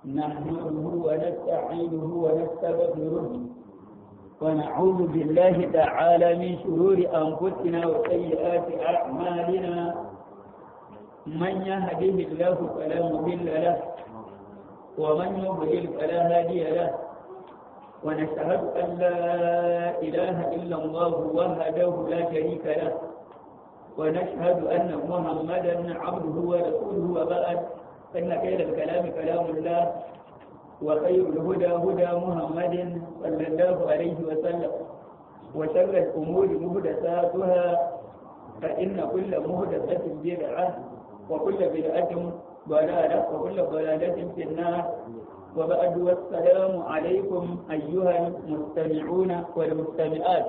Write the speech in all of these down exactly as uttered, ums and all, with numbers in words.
نحمده ونستعينه ونستغفره ونعوذ بالله تعالى من شرور أنفسنا وسيئات أعمالنا من يهده الله فلا مضل له ومن يضلل فلا هادي له ونشهد أن لا إله إلا الله وحده لا شريك له ونشهد أن محمدا عبده ورسوله وبعد فإن خير الكلام كلام الله وخير الهدى هدى محمد صلى الله عليه وسلم وشر الأمور محدثاتها فإن كل محدثة بدعة وكل بدعة ضلالة وكل ضلالة في النار وبعد والسلام عليكم أيها المستمعون والمستمعات.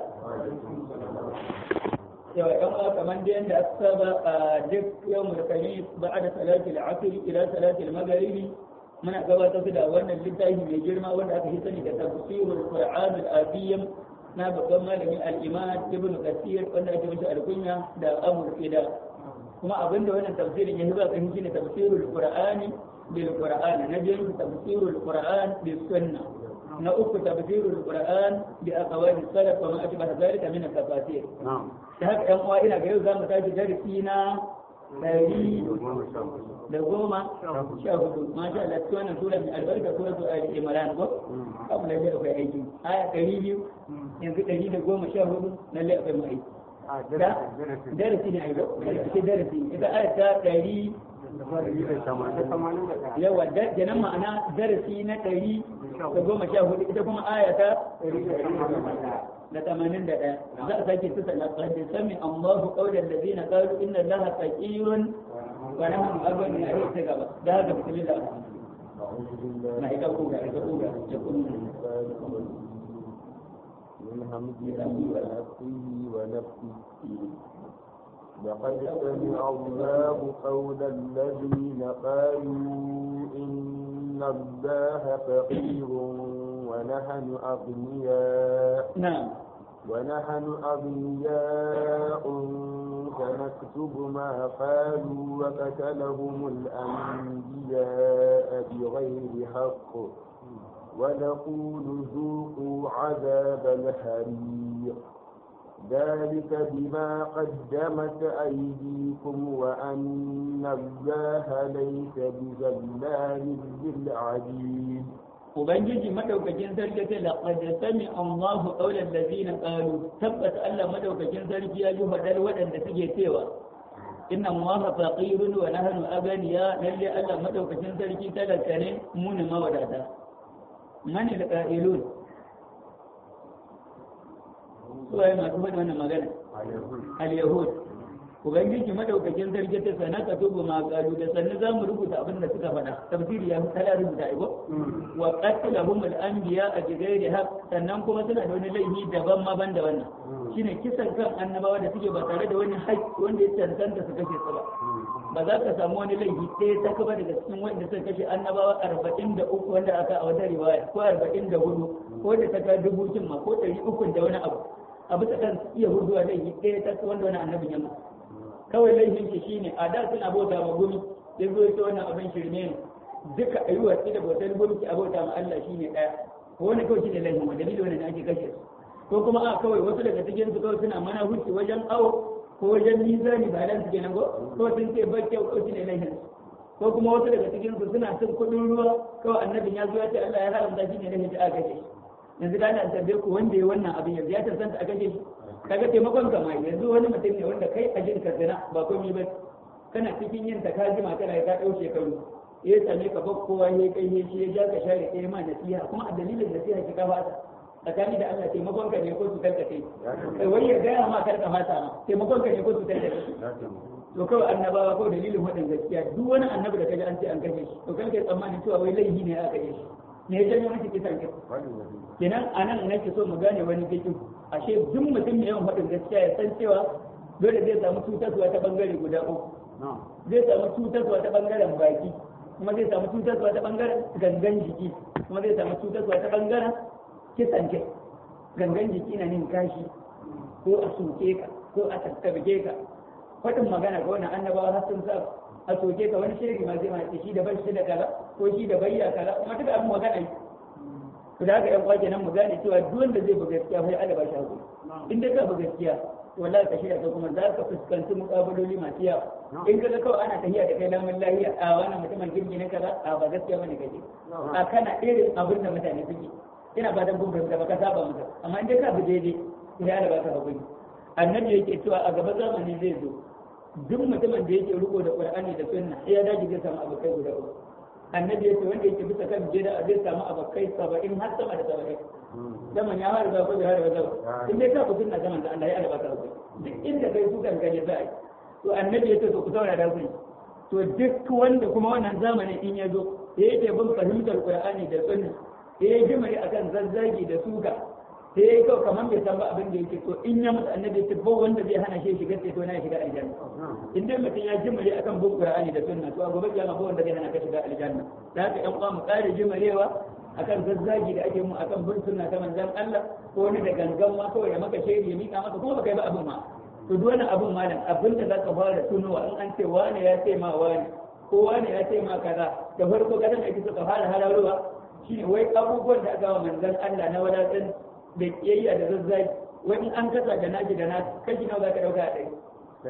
كما كمان دين السبب دك يوم الخميس بعد صلاة العصر إلى صلاة المغرب من أقوى تصدى وأن اللتاه من جرمى وأن أكهسني كتفسير القرآن الآتيم نابق مالك الإمام ابن كثير وأن أكهسني الكنيا دا أمر إلى كما أظن وأن التفسير يهبا كهسني تفسير القرآن بالقرآن نجل تفسير القرآن بالسنة نؤك تفسير القرآن بأقوال السلف وما أشبه ذلك من التفاسير. نعم. شهد أموا إلى غير ذا متاج درسينا تاريخ لغوما شاهدوا ما شاء الله سوانا سورة من البركة سورة آل عمران قبل ذلك في أيدي آية كريم ينفي تجيد لغوما شاهدوا نلقى في معي درسينا أيضا درسي إذا آية تاريخ yawa kenan ma'ana darasi na ɗari da goma sha hudu ita kuma ayata da tamanin da ɗaya za a sake tusa na ƙarfi sami Allahu ƙaunar da zina ƙaru inna laha faƙirun wa nahnu agwani a yau ta gaba da haka bismillah na ita kuga ita kuga ya kuma من همزه ونفسه ونفسه لقد سمع الله قول الذين قالوا إن الله فقير ونحن أغنياء نعم ونحن أغنياء فنكتب ما قالوا وقتلهم الأنبياء بغير حق ونقول ذوقوا عذاب الحريق ذلك بما قدمت أيديكم وأن الله ليس بظلام للعبيد. Ubangiji madaukakin sarki ce laqad sami Allahu qawla allazina qalu tabbas Allah madaukakin sarki ya ji fadar waɗanda suke cewa inna Allaha faqirun wa nahnu aghniya lalle Allah madaukakin sarki talaka ne mu ne mawadata man al-qailun suwaye masu faɗi wannan magana al-yahud ubangiji madaukakin sarki ta sana ka tubu ma qalu da sannan za mu rubuta abin da suka faɗa tafsiri ya tala rubuta aibo wa qatlahum al-anbiya a ghairi haqq sannan kuma suna da wani laifi daban ma ban da wannan shine kisan kan annabawa da suke ba tare da wani haƙƙi wanda ya cancanta su kashe su ba ba za ka samu wani laifi ɗaya ta kaba daga cikin wanda suka kashe annabawa arba'in da uku wanda aka a wata riwaya ko arba'in da hudu ko da ta kai dubu ma ko ɗari uku da wani abu abu ta kan iya huduwa laifi ɗaya ta wanda wani annabin yamma kawai laifin shi shine a da suna bauta ma gumi ya zo ya wannan abin shirme ne duka a yi watsi da bautar gumi a bauta ma Allah shine ɗaya wani kawai shi ne laifin wanda dalilin wanda ake kashe su ko kuma a kawai wasu daga cikin su kawai suna mana huci wajen awo ko wajen mizani ba nan su kenan ko ko sun ce ba kyau ko shi ne laifin ko kuma wasu daga cikin su suna cin kuɗin ruwa kawai annabin ya zo ya ce Allah ya haramta shi ne laifin da aka kashe yanzu da na tambaye ku wanda ya wannan abin yanzu ya tantance a kashe shi kaga taimakon ka mai yanzu wani mutum ne wanda kai a jin zina ba komai ba kana cikin yin ta kajima kana ka dau shekaru ya same ka ba kowa ya kai ya shi ya ja ka share kai ma nasiha kuma a dalilin nasiha ki ka fata tsakani da Allah taimakon ka ne ko su karka kai kai wai ya ga ma karka fata ma taimakon ka ne ko su karka kai to kawai annabawa ko dalilin wadan gaskiya duk wani annabi da kaji an ce an kashe shi to kai kai tsammanin cewa wai laifi ne aka kashe shi ne ya janyo miki kisan kai kenan anan nake so mu gane wani fikin ashe duk mutum mai yawan faɗin gaskiya ya san cewa dole zai samu cutarwa ta bangare guda uku zai samu cutarwa ta bangaren baki kuma zai samu cutarwa ta bangaren gangan jiki kuma zai samu cutarwa ta bangaren kisan kai gangan jiki na nin kashi ko a soke ka ko a tattabge ka faɗin magana ga wani annabawa har sun sa a soke ka wani shiri ma zai ma shi da ban shi da kaza ko shi da bayya kaza kuma duka abin magana yi to da haka yan kwaje nan mu gane cewa duk wanda zai buga gaskiya fa Allah ba shi hakuri in dai ka buga gaskiya wallahi ka shirya ka kuma za ka fuskanci muƙabaloli masu yawa in ka ga kawai ana tafiya da kai lamun lahiya a wannan mutumin girgi ne kaza a ba gaskiya bane kake a kana irin abin da mutane suke ina ba dan gumbin da baka saba maka amma in dai ka bi daidai sai Allah ba ka hakuri annabi yake cewa a gaba zamani zai zo duk mutumin da yake riko da Qur'ani da Sunna ya dace zai samu abokai guda uku annabi yace wanda yake bisa kan bid'a zai samu abokai saba'in har sama da saba'in zaman ya fara zafi da har da in dai ka fitin na zaman da Allah ya alba ka rubuta duk inda kai su kan gane za a yi to annabi yace to ku saurara ku to duk wanda kuma wannan zamanin in ya zo yake bin fahimtar Qur'ani da Sunna ya yi jimari akan zazzagi da suka sai ya yi kawai kamar bai san ba abin da yake to in ya mutu annabi ta ba wanda zai hana shi shiga sai to na shiga aljanna in dai mutum ya jimari akan bin Qur'ani da Sunna to a gobe kiyama ba wanda zai hana ka shiga aljanna da haka ƴan uwa mu kare jimarewa akan zazzagi da ake mu akan bin sunna ta manzon Allah ko wani da gangan ma kawai ya maka shiri ya mika maka kuma baka yi ba abin ma to duk wani abin malam abin da zaka fara tunowa in an ce wani ya ce ma wani ko wani ya ce ma kaza da farko kadan ake so ka fara halarowa shine wai abubuwan da aka wa manzon Allah na wadatun da kiyayya da zazzagi wani an kasa da naji da naji kashi nawa zaka dauka a ɗaya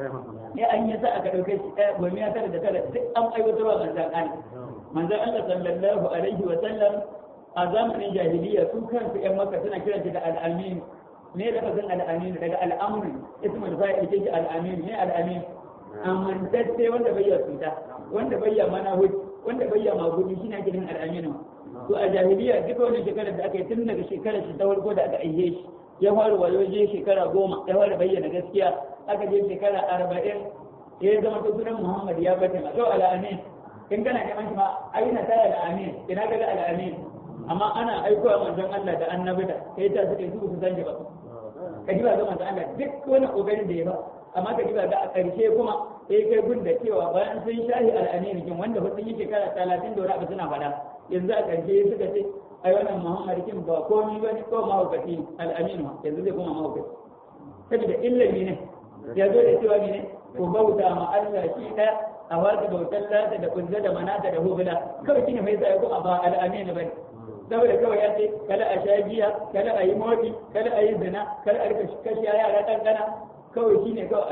ne an yi sa aka dauke shi ɗaya gomi ya tara da tara duk an aiwatarwa manzon Allah manzon Allah sallallahu alaihi wa sallam a zamanin jahiliya su kansu ƴan makka suna kiran shi da al'amin ne da kazan al'amin daga al'amrin ismul fa'il ke shi al'amin ne al'amin amintacce wanda bai ya cuta wanda bai ya manahud wanda bai ya magudi shine ake yin al'amin to a jahiliya duka wani shekarar da aka yi tun daga shekarar shi ta farko da aka aihe shi ya fara wayoje shekara goma ya fara bayyana gaskiya aka je shekara arba'in ya zama to sunan Muhammad ya bata ma to al'amin in kana neman shi ma aina ta al'amin ina ga al'amin amma ana aikowa manzon Allah da annabi da kai ta suke su su san ba ka ji ba ga manzon Allah duk wani kokarin da ya ba amma ka ji ba ga a ƙarshe kuma sai kai gun da cewa bayan sun shahi al'amin kin wanda sun yi shekara talatin da wani abu suna faɗa yanzu a ƙarshe suka ce ai wannan Muhammad kin ba komai ba ne ko mahaukaci al'amin yanzu zai kuma mahaukaci saboda illami ne ya zo da cewa ne ko bauta ma Allah shi ɗaya a wata bautar lata da kunza da manata da hubula kawai shine mai tsaye kuma ba al'amin ba ne saboda kawai ya ce kada a sha giya kada a yi motsi kada a yi zina kada a rika kashi yara kankana kawai shine kawai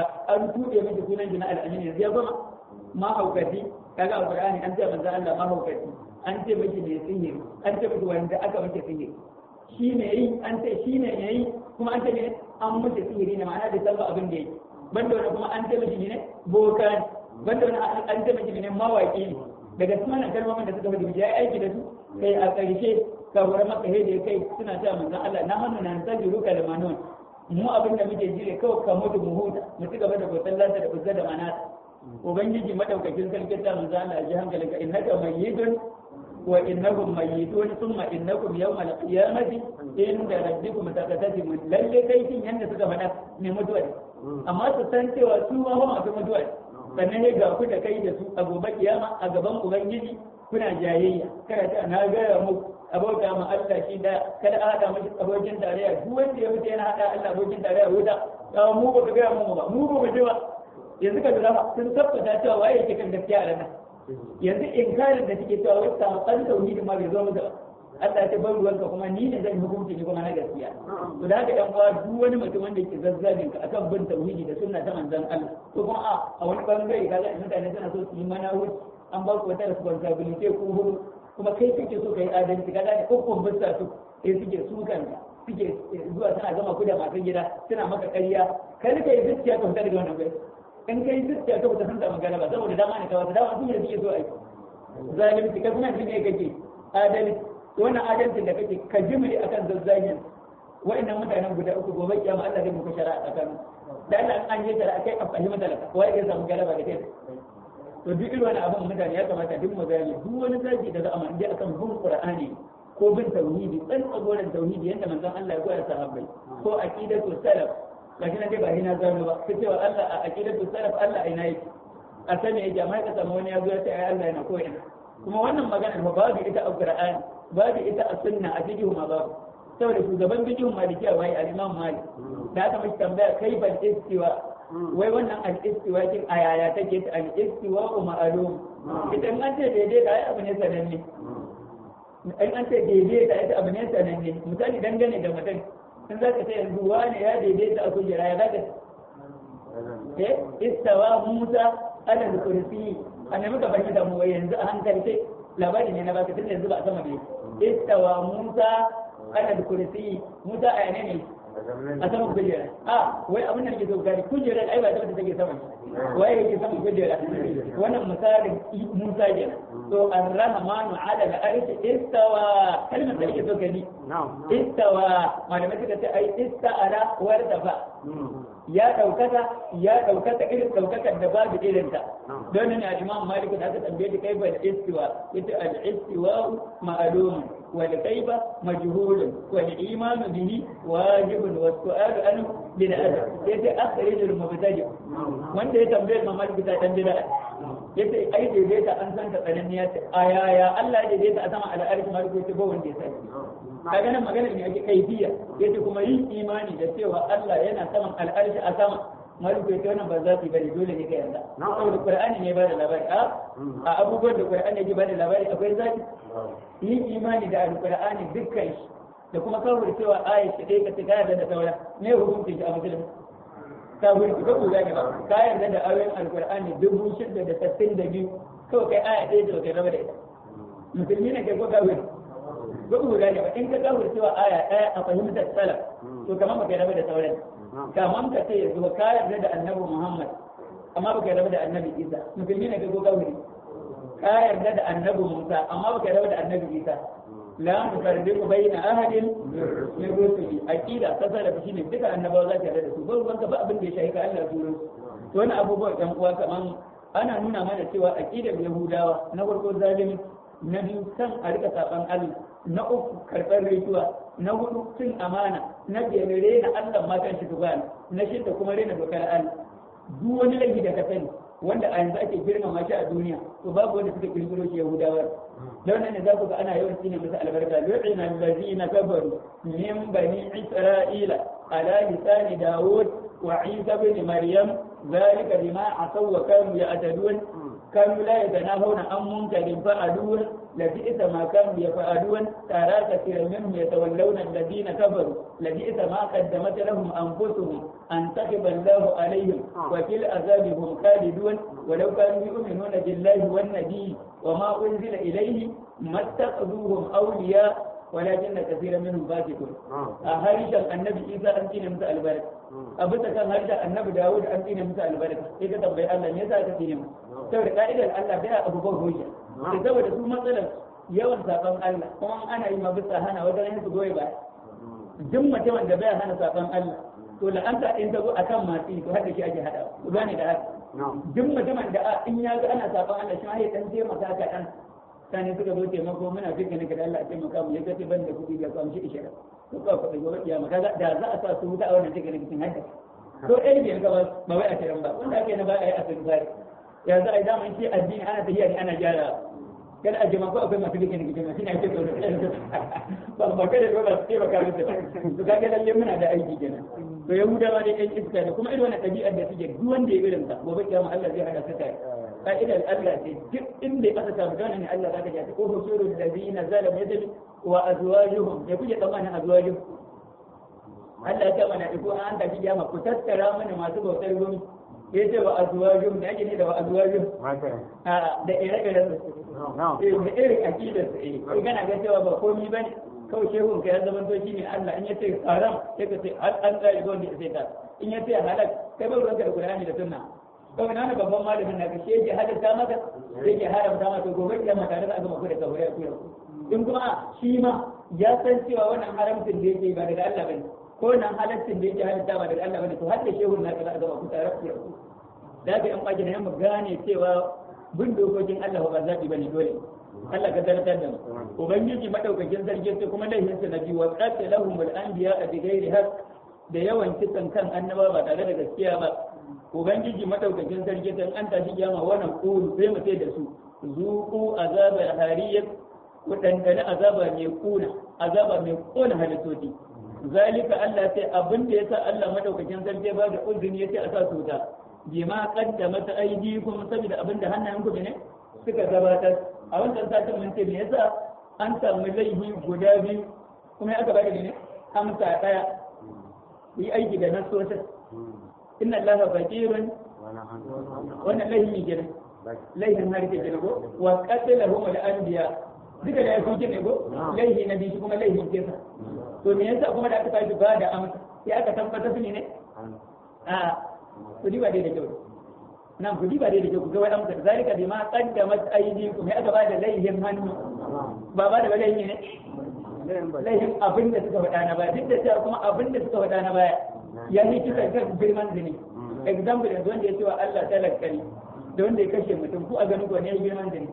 an tuɗe miki sunan jina al'amin yanzu ya zama mahaukaci kaga a Qur'ani an ce manzo Allah mahaukaci an ce miki ne sihiri an ce miki wanda aka miki sihiri shi ne yi an ce shi ne yayi kuma an ce ne an miki sihiri ne ma'ana da sabba abin da yake banda wani kuma an ce miki ne boka ne banda wani an ce miki ne mawaki ne daga sunan kalmomin da suka faɗi ya aiki da su kai a ƙarshe ka hura maka hede kai suna cewa manzon Allah na hannu na tajiru kalmanun mu abin da muke jire kawai ka mutu mu huta mu ci gaba da bautar lanta da bautar da manata ubangiji madaukakin sarki ta manzon Allah ji hankalinka innaka mayyitun wa innahum mayyitun thumma innakum yawmal qiyamati inda rabbikum takatasimun lalle kai kin yanda suka faɗa ne mutuwa amma su san cewa su ma ba masu mutuwa sannan ne ga ku da kai da su a gobe kiyama a gaban ubangiji kuna jayayya kada ta na gaya muku abota ma Allah shi da kada a hada miki abokin tarayya duk wanda ya mutu yana hada Allah abokin tarayya wuta ba mu ba ka gaya mu ba mu ba ji ba yanzu ka lura sun tabbata cewa waye yake kan gaskiya a ranar yanzu inkarin da suke cewa wai saban tauhidi ma bai zo mu da Allah ya bar ruwanka kuma ni ne zan hukunci ni kuma na gaskiya to da haka yan uwa duk wani mutum wanda yake zazzabin ka akan bin tauhidi da sunna ta manzon Allah ko kuma a a wani bangare kaga mutane suna so su yi mana wuce an ba ku wata responsibility ko hudu kuma kai kake so kai adalci kaga da kokon bisa su sai suke sukan suke zuwa suna gama ku da masu gida suna maka ƙarya kai ne kai zuciya ka fita daga wannan bai in kai zuciya ka fita san da magana ba saboda dama ne ka wata dama sun yi suke so aiki zalunci ka suna jin kake adalci wannan adalcin da kake ka jimri akan zazzagin wa'annan mutanen guda uku gobe kiyama Allah zai muku shari'a tsakanin da Allah an yi shari'a kai a fahimta talaka wai ya samu galaba da kai to duk irin wani abin mutane ya kamata duk mu gane duk wani zaki da za a manje akan bin Qur'ani ko bin tauhidi dan tsagoran tauhidi yanda manzon Allah ya koya sahabbai ko aqidatu salaf lakin dai ba hina zanu ba sai cewa Allah a aqidatu salaf Allah ina yake a sani ya jama'a ka samu wani ya zo ya ce ai Allah yana ko ina kuma wannan magana ba babu ita a Qur'ani babu ita a sunna a fiqh ma babu saboda shugaban fiqh malikiya wai al-Imam Malik da aka mishi tambaya kai bal istiwa wai wannan al-istiwa kin ayaya take ta al-istiwa ma'lum idan an ce daidai da ai abu ne sananne in an ce daidai da ai abu ne sananne misali dangane da mutum in za ka ce yanzu wani ya daidaita a kujera ya zaka eh istawa Musa ala al-kursi annabi ka fahimta mu yanzu a hankali sai labari ne na baka tun yanzu ba a sama bai istawa Musa ala al-kursi Musa a yana ne a sama kujera a wai abin da nake so gani kujera ai ba ta take sama wai yake sama kujera wannan misalin Musa kenan to ar-rahmanu ala al-arshi istawa kalmar da yake so gani istawa malamai suka ce ai ista'ala wardafa ya daukaka ya daukaka irin daukakar da babu irinta don ne al-Imam Malik da aka tambaye shi kaifa al-istiwa yace al-istiwa ma'lum wal kaifa majhul wal iman bihi wajib wa su'al anhu bid'ah yace akhrij al-mubtadi wanda ya tambaye Imam Malik da dan bid'ah yace ai daidaita an san ta tsananiya ce ayaya Allah ya daidaita a sama al-arshi Malik yace ba wanda ya sani kaga nan magana ne ake kaifiya yace kuma yin imani da cewa Allah yana saman al'arshi a sama maluku yace wannan ba za su bari dole ne ka yarda saboda Qur'ani ne ba da labari a a abubuwan da Qur'ani ne ba da labari akwai zaki yin imani da al-Qur'ani dukkan shi da kuma kawai cewa ayat shi dai ka ta yarda da saura ne hukuncin shi a musulmi ka wuri ka kula ne ba ka yarda da ayoyin al-Qur'ani dubu shida da sittin da biyu kawai kai aya ɗaya da kai raba da ita musulmi ne kai ko ka wuri gudu da ne ba in ka kawo cewa aya ɗaya a fahimtar salaf to kamar baka yarda da sauran kamar ka ce yanzu ka yarda da annabi Muhammad amma baka yarda da annabi Isa musulmi ne ka go kawuri ka yarda da annabi Musa amma baka yarda da annabi Isa la nufarriqu bayna ahadin min rusuli aqida ta salaf shine duka annabawa za ka yarda da su ba ruwanka ba abin da ya shahi ka Allah turo to wannan abubuwan ɗan uwa kaman ana nuna mana cewa aqidar Yahudawa na farko zalimi na biyu kan a rika saban Allah na uku karɓar rituwa na hudu cin amana na biyar rena Allah ma kan shi gaba na shida kuma rena dokar Allah duk wani laifi da ka sani wanda a yanzu ake girmama shi a duniya to babu wanda suka kirkiro shi Yahudawa da wannan ne za ku ga ana yawan tsine musu albarka lu'ina allazina kafaru min bani isra'ila ala lisani daud wa isa ibn maryam ذلك بما عصوا وكانوا يعتدون كانوا لا يتناهون عن منكر فعلوه لبئس ما كانوا يفعلون ترى كثيرا منهم يتولون الذين كفروا لبئس ما قدمت لهم انفسهم ان سخط الله عليهم وفي العذاب هم خالدون ولو كانوا يؤمنون بالله والنبي وما انزل اليه ما اتخذوهم اولياء ولكن كثيرا منهم فاسقون هرجا النبي عيسى انتين مثل البركه أبدا كان هرجا النبي داود انتين مثل البركه إذا تنبي الله ne za ka tsine mu saboda ka'idar Allah bai abu ba hujja sai saboda su matsalar yawan saban Allah kuma ana yi mabisa hana wajen yin su goyi ba duk mutumin da bai hana saban Allah to la'anta in ta zo akan matsi to hada shi ake hada ku gane da haka duk mutumin da in ya ga ana saban Allah shi ma ya dan taimaka ka dan sani suka zo taimako muna fi ganin da Allah taimaka mu ya kace ban da kuɗi ga kwamshi ishirin to ka faɗi gobe kiyama kaga da za a sa su wuta a wannan cikin cikin hadda to ɗaya biyar gaba ba wai a tiran ba wanda ake na ba a yi a sun zari yanzu ai daman shi addini ana tafiya ne ana gyara kada a jima ko akwai masu bikin gidan shi ne ake tsoro ba ba kada ba ba su taimaka musu to kaga lalle muna da aiki kenan to yahudawa dai ɗan iska ne kuma irin wannan ɗabi'ar da suke duk wanda ya irin sa gobe kiyama Allah zai hada su tare ka'idar Allah ce duk inda aka samu gane ne Allah zaka ji ko husurul ladina zalamu yadli wa azwajuhum ya kuje tsammanin azwajuhum Allah ya mana iko an da kiyama ku tattara mana masu bautar gumi yace wa azwajuhum da yake ne da wa azwajuhum a da ire-iren su da irin akidar su eh kai kana ga cewa ba komai bane kawai shehun ka ya zama to shine Allah in yace haram sai ka ce an tsari ga wanda sai ta in yace halal kai ba ruwanka da Qur'ani da Sunna kawai na babban malamin na ga shege halitta maka yake haramta maka gobe kiyama tare da azuma ku da kabure ku in kuma shi ma ya san cewa wannan haramcin da yake ba daga Allah bane ko nan halaccin da yake halitta ba daga Allah bane to har da shehun na kaza azuma ku tare ku da ga in kwaje ne mu gane cewa bin dokokin Allah ba zabi bane dole Allah ka zartar da mu ubangiji madaukakin sarki sai kuma laifin sa nabi wa qatalahumul anbiya bi ghairi haqq da yawan kisan kan annaba ba tare da gaskiya ba ubangiji madaukakin sarki dan an tashi kiyama wannan qulu sai mu sai da su zuqu azabal hariyat ku dandana azaba mai kuna azaba mai kona halittoci zalika Allah sai abin da yasa Allah madaukakin sarki ba da uzuri yace a sa su ta bima qaddamat aydikum saboda abin da hannayenku ne suka gabatar a wancan satin mun ce me yasa an samu laifi guda biyu kuma aka bada ne amsa daya ku yi aiki da nasosin inna allaha faqirun wannan laifi ne laifin har ke ko wa qatalahum al-anbiya duka da yafi ne ko laifi na biyu kuma laifin kisa to me yasa kuma da aka tashi ba da amsa sai aka tabbatar su ne a ku diba dai da kyau nan ku diba dai da kyau ku ga wai amsa zalika bima qaddamat aydikum ya aka ba da laifin hannu ba ba da laifi ne laifin abin da suka faɗa na baya duk da cewa kuma abin da suka faɗa na baya ya yi kisa kan girman zini example yanzu wanda ya ce wa Allah talaka ne da wanda ya kashe mutum ko a ganin ko ne ya girman zini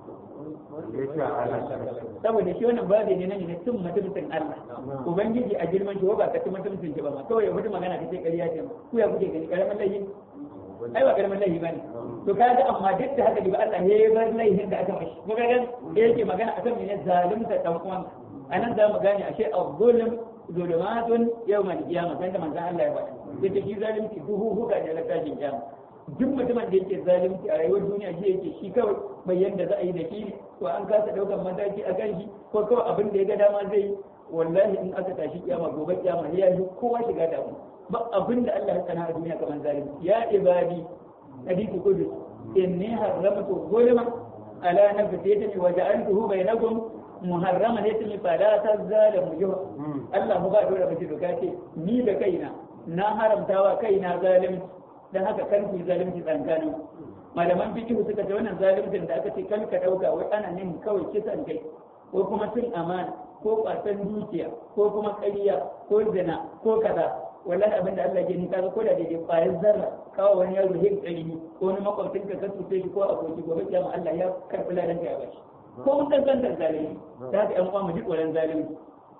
saboda shi wannan babu ne nan ne tun mutuncin Allah ubangiji a girman shi ba ka tun mutuncin shi ba ma kawai wani magana kace ƙarya ce ku ya kuke gani karaman laifi ai ba karaman laifi bane to kaga amma duk da haka ba Allah ya bar laifin da aka mashi ko kaga yake magana akan mene zalunta dan uwan anan za mu gane ashe az-zulm zulumatun yawmal qiyamah sai da manzon Allah ya faɗa yace shi zalunci duhu huka ne na tashin kiyama duk mutumin da yake zalunci a rayuwar duniya shi yake shi kawai bai yanda za a yi da shi to an kasa daukan mataki a kan shi ko kawai abin da ya ga dama zai yi wallahi in aka tashi kiyama gobe kiyama ya yi kowa shiga damu ba abin da Allah ya tsana a duniya kamar zalunci ya ibadi hadithu qudus inni haramtu zulma ala nafsi yatani wa ja'altuhu bainakum muharraman yatani fala tazalamu yuh Allah mu ba dole mace doka ce ni da kaina na haramtawa kaina zalunci dan haka kan ku zalunci tsakanin malaman fiqh suka ce wannan zaluncin da aka ce kan ka dauka wai ana nin kawai kisan kai ko kuma cin amana ko kwasan dukiya ko kuma ƙarya ko zina ko kaza wallahi abinda Allah ya ni kaga ko da dai bayan zarra kawo wani yaro hin ƙarfi ko wani makwabcin ka kasu sai ko aboki gobe kiyama Allah ya karɓi ladan ka ya bashi ko mun san san zalunci da haka ƴan uwa mu ji tsoron zalunci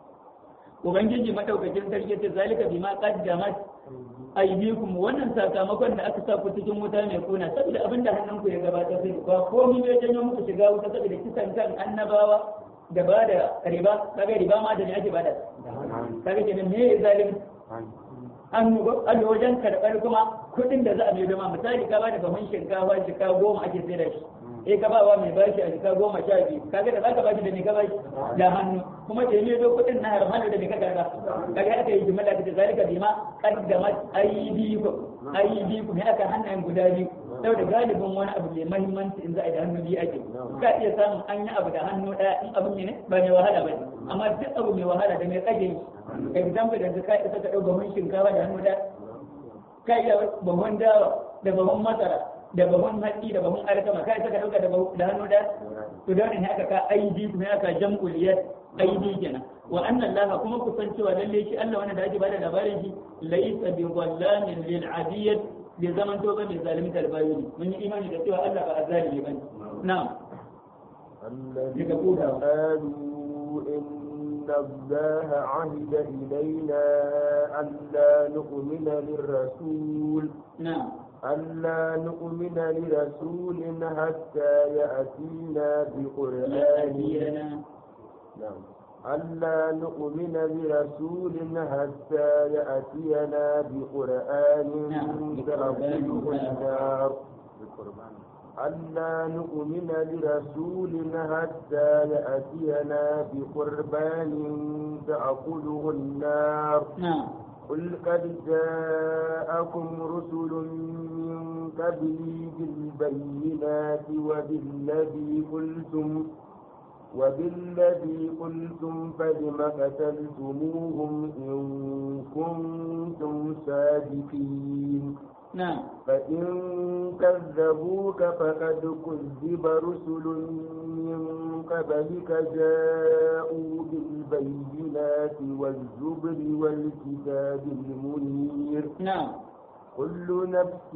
ubangiji madaukakin sarki ce zalika bima qaddamat aydikum wannan sakamakon da aka sa ku cikin wuta mai kuna saboda abinda hannunku ya gabatar sai ba komai ya janyo muku shiga wuta saboda kisan kan annabawa da ba da riba kaga riba ma da ne ake bada kaga kenan me zalimi an an wajen karɓar kuma kuɗin da za a mai doma misali ka ba da bahun shinkafa shika goma ake sai da shi eh ka ba wa mai bashi a shika goma sha biyu kaga da zaka bashi da me ka bashi da hannu kuma da ne do kuɗin na haram hannu da me ka karɓa kaga aka yi jimala da zalika bima qaddamat aydikum aydikum ya aka hannayen guda biyu saboda galibin wani abu mai mahimmanci in za a yi da hannu biyu ake ka iya samun an yi abu da hannu ɗaya in abin ne ba mai wahala ba amma duk abu mai wahala da mai tsage yi example da ka isa ka ɗau bahun shinkafa da hannu ɗaya ka iya bahun dawa da bahun masara da bahun hatsi da bahun alkama ka isa ka ɗauka da hannu ɗaya to da ne haka ka aidi kuma haka jam'ul yad aidi kenan wa anna Allah kuma ku san cewa lalle shi Allah wanda da ake bada labarin shi laysa bi dhallamin lil adiyyat bai zaman to ba mai zalimi talbayi ne mun yi imani da cewa Allah ba a zalimi bane na'am الذين قالوا إن الله عهد إلينا ألا نؤمن للرسول نعم ألا نؤمن لرسول حتى يأتينا بقرآن نعم ألا نؤمن لرسول حتى يأتينا بقرآن تأكله النار ألا نؤمن لرسول حتى يأتينا بقربان تأكله النار قل قد جاءكم رسل من قبلي بالبينات وبالذي قلتم وبالذي قلتم فلم قتلتموهم إن كنتم صادقين نعم فإن كذبوك فقد كذب رسل من قبلك جاءوا بالبينات والزبر والكتاب المنير نعم كل نفس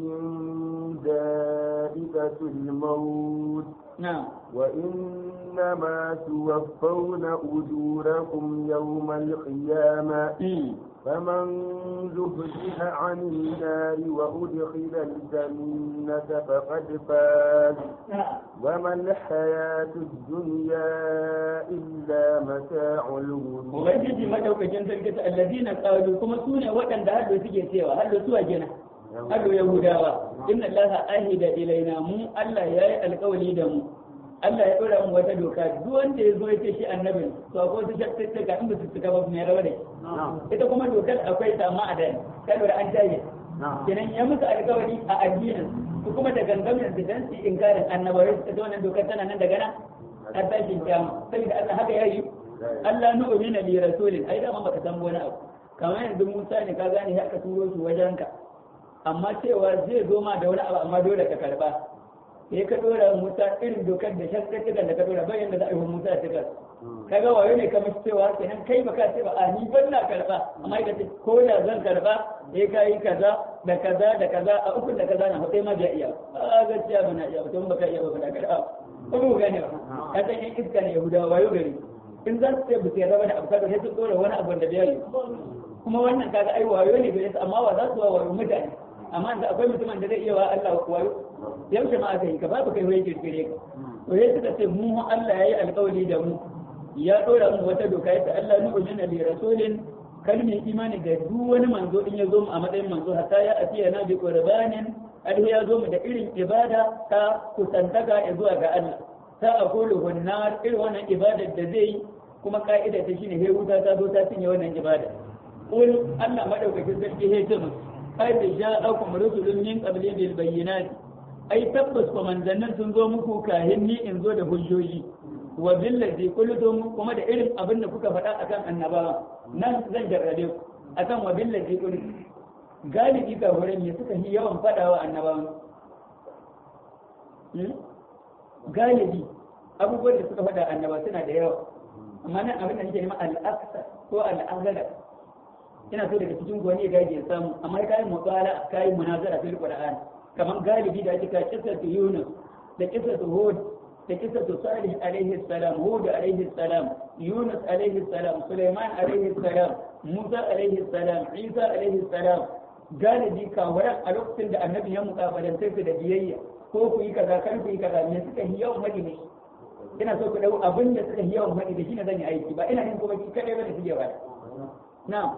ذائقة الموت نعم وإنما توفون أجوركم يوم القيامة فمن زحزح عن النار وأدخل الجنة فقد فاز وما الحياة الدنيا إلا متاع الغرور. وبنجي مدوكين سلكة الذين قالوا كما سونا وكان ده هذا سيجي سوا هذا سوا جنا هذا يهودا إن الله أهد إلينا مو الله يا القولي دم Allah ya dora mu wata doka duk wanda ya zo ya ce shi annabi to akwai wasu shakkaka in ba su cika ba mai rawa da ita kuma dokar akwai ta amma a da kai da an jaye kenan ya musu alƙawari a addinin su kuma da gangamin su dan su inkarin annabawa ta wannan dokar tana nan daga nan har tashin kiyama saboda Allah haka ya yi Allah nu'mina li rasulin ai da baka san wani abu kamar yanzu Musa ne ka gane haka turo shi wajenka amma cewa zai zo ma da wani abu amma dole ka karba sai ka dora Musa irin dokar da shakka da ka dora bayan da za a yi Musa ta ka kaga wayo ne kamar cewa kenan kai baka ce ba a ni ban na karba amma ka ce ko da zan karba sai kai kaza da kaza da kaza a ukun da kaza na sai ma ja iya a gaskiya bana iya ba to baka iya ba ka karba ko gane ba ka san in iska ne Yahudawa wayo gari in za su ce ba su yarda da abu kaga sai su dora wani abu da bai yi kuma wannan kaga ai wayo ne gare su amma wa za su wa wayo mutane amma da akwai mutumin da zai iya wa Allah wayo yaushe ma aka yi ka babu kai wai kirkire ka to sai suka ce mu Allah yayi alƙawari da mu ya dora mu wata doka yace Allah nu'minu li rasulin kalmi imani ga duk wani manzo in ya zo mu a matsayin manzo hatta ya atiya na bi qurbanin alhi ya zo mu da irin ibada ta kusantaka ya zuwa ga Allah ta aqulu hunnar irin wannan ibadar da zai kuma ka'ida ta shine he wuta ta zo ta cinye wannan ibada qul Allah madaukakin sarki he ce mu qad ja'akum rusulun min qabli bil bayyinati ai tabbas ko manzannin sun zo muku kahin ni in zo da hujjoji wa billazi qultum kuma da irin abin da kuka faɗa akan annabawa nan zan jarrabe ku akan wa billazi qultum galibi ga wurin me suka yi yawan faɗawa annabawa galibi abubuwan da suka faɗa annaba suna da yawa amma nan abin da nake nema al-aqsa ko al-azala ina so daga cikin wani ya gaji ya samu amma kai muqala kai munazara fil qur'an kaman galibi da ake ka kissatu Yunus da kissatu Hud da kissatu Salih alaihi salam Hud alaihi salam Yunus alaihi salam Sulaiman alaihi salam Musa alaihi salam Isa alaihi salam galibi kawaran a lokacin da annabi ya mukabalance su da biyayya ko ku yi kaza kar ku yi kaza me suka yi yawan madi ne ina so ku dau abin da suka yi yawan madi da shine zan yi aiki ba ina yin kuma ki kadai ba da suke ba na'am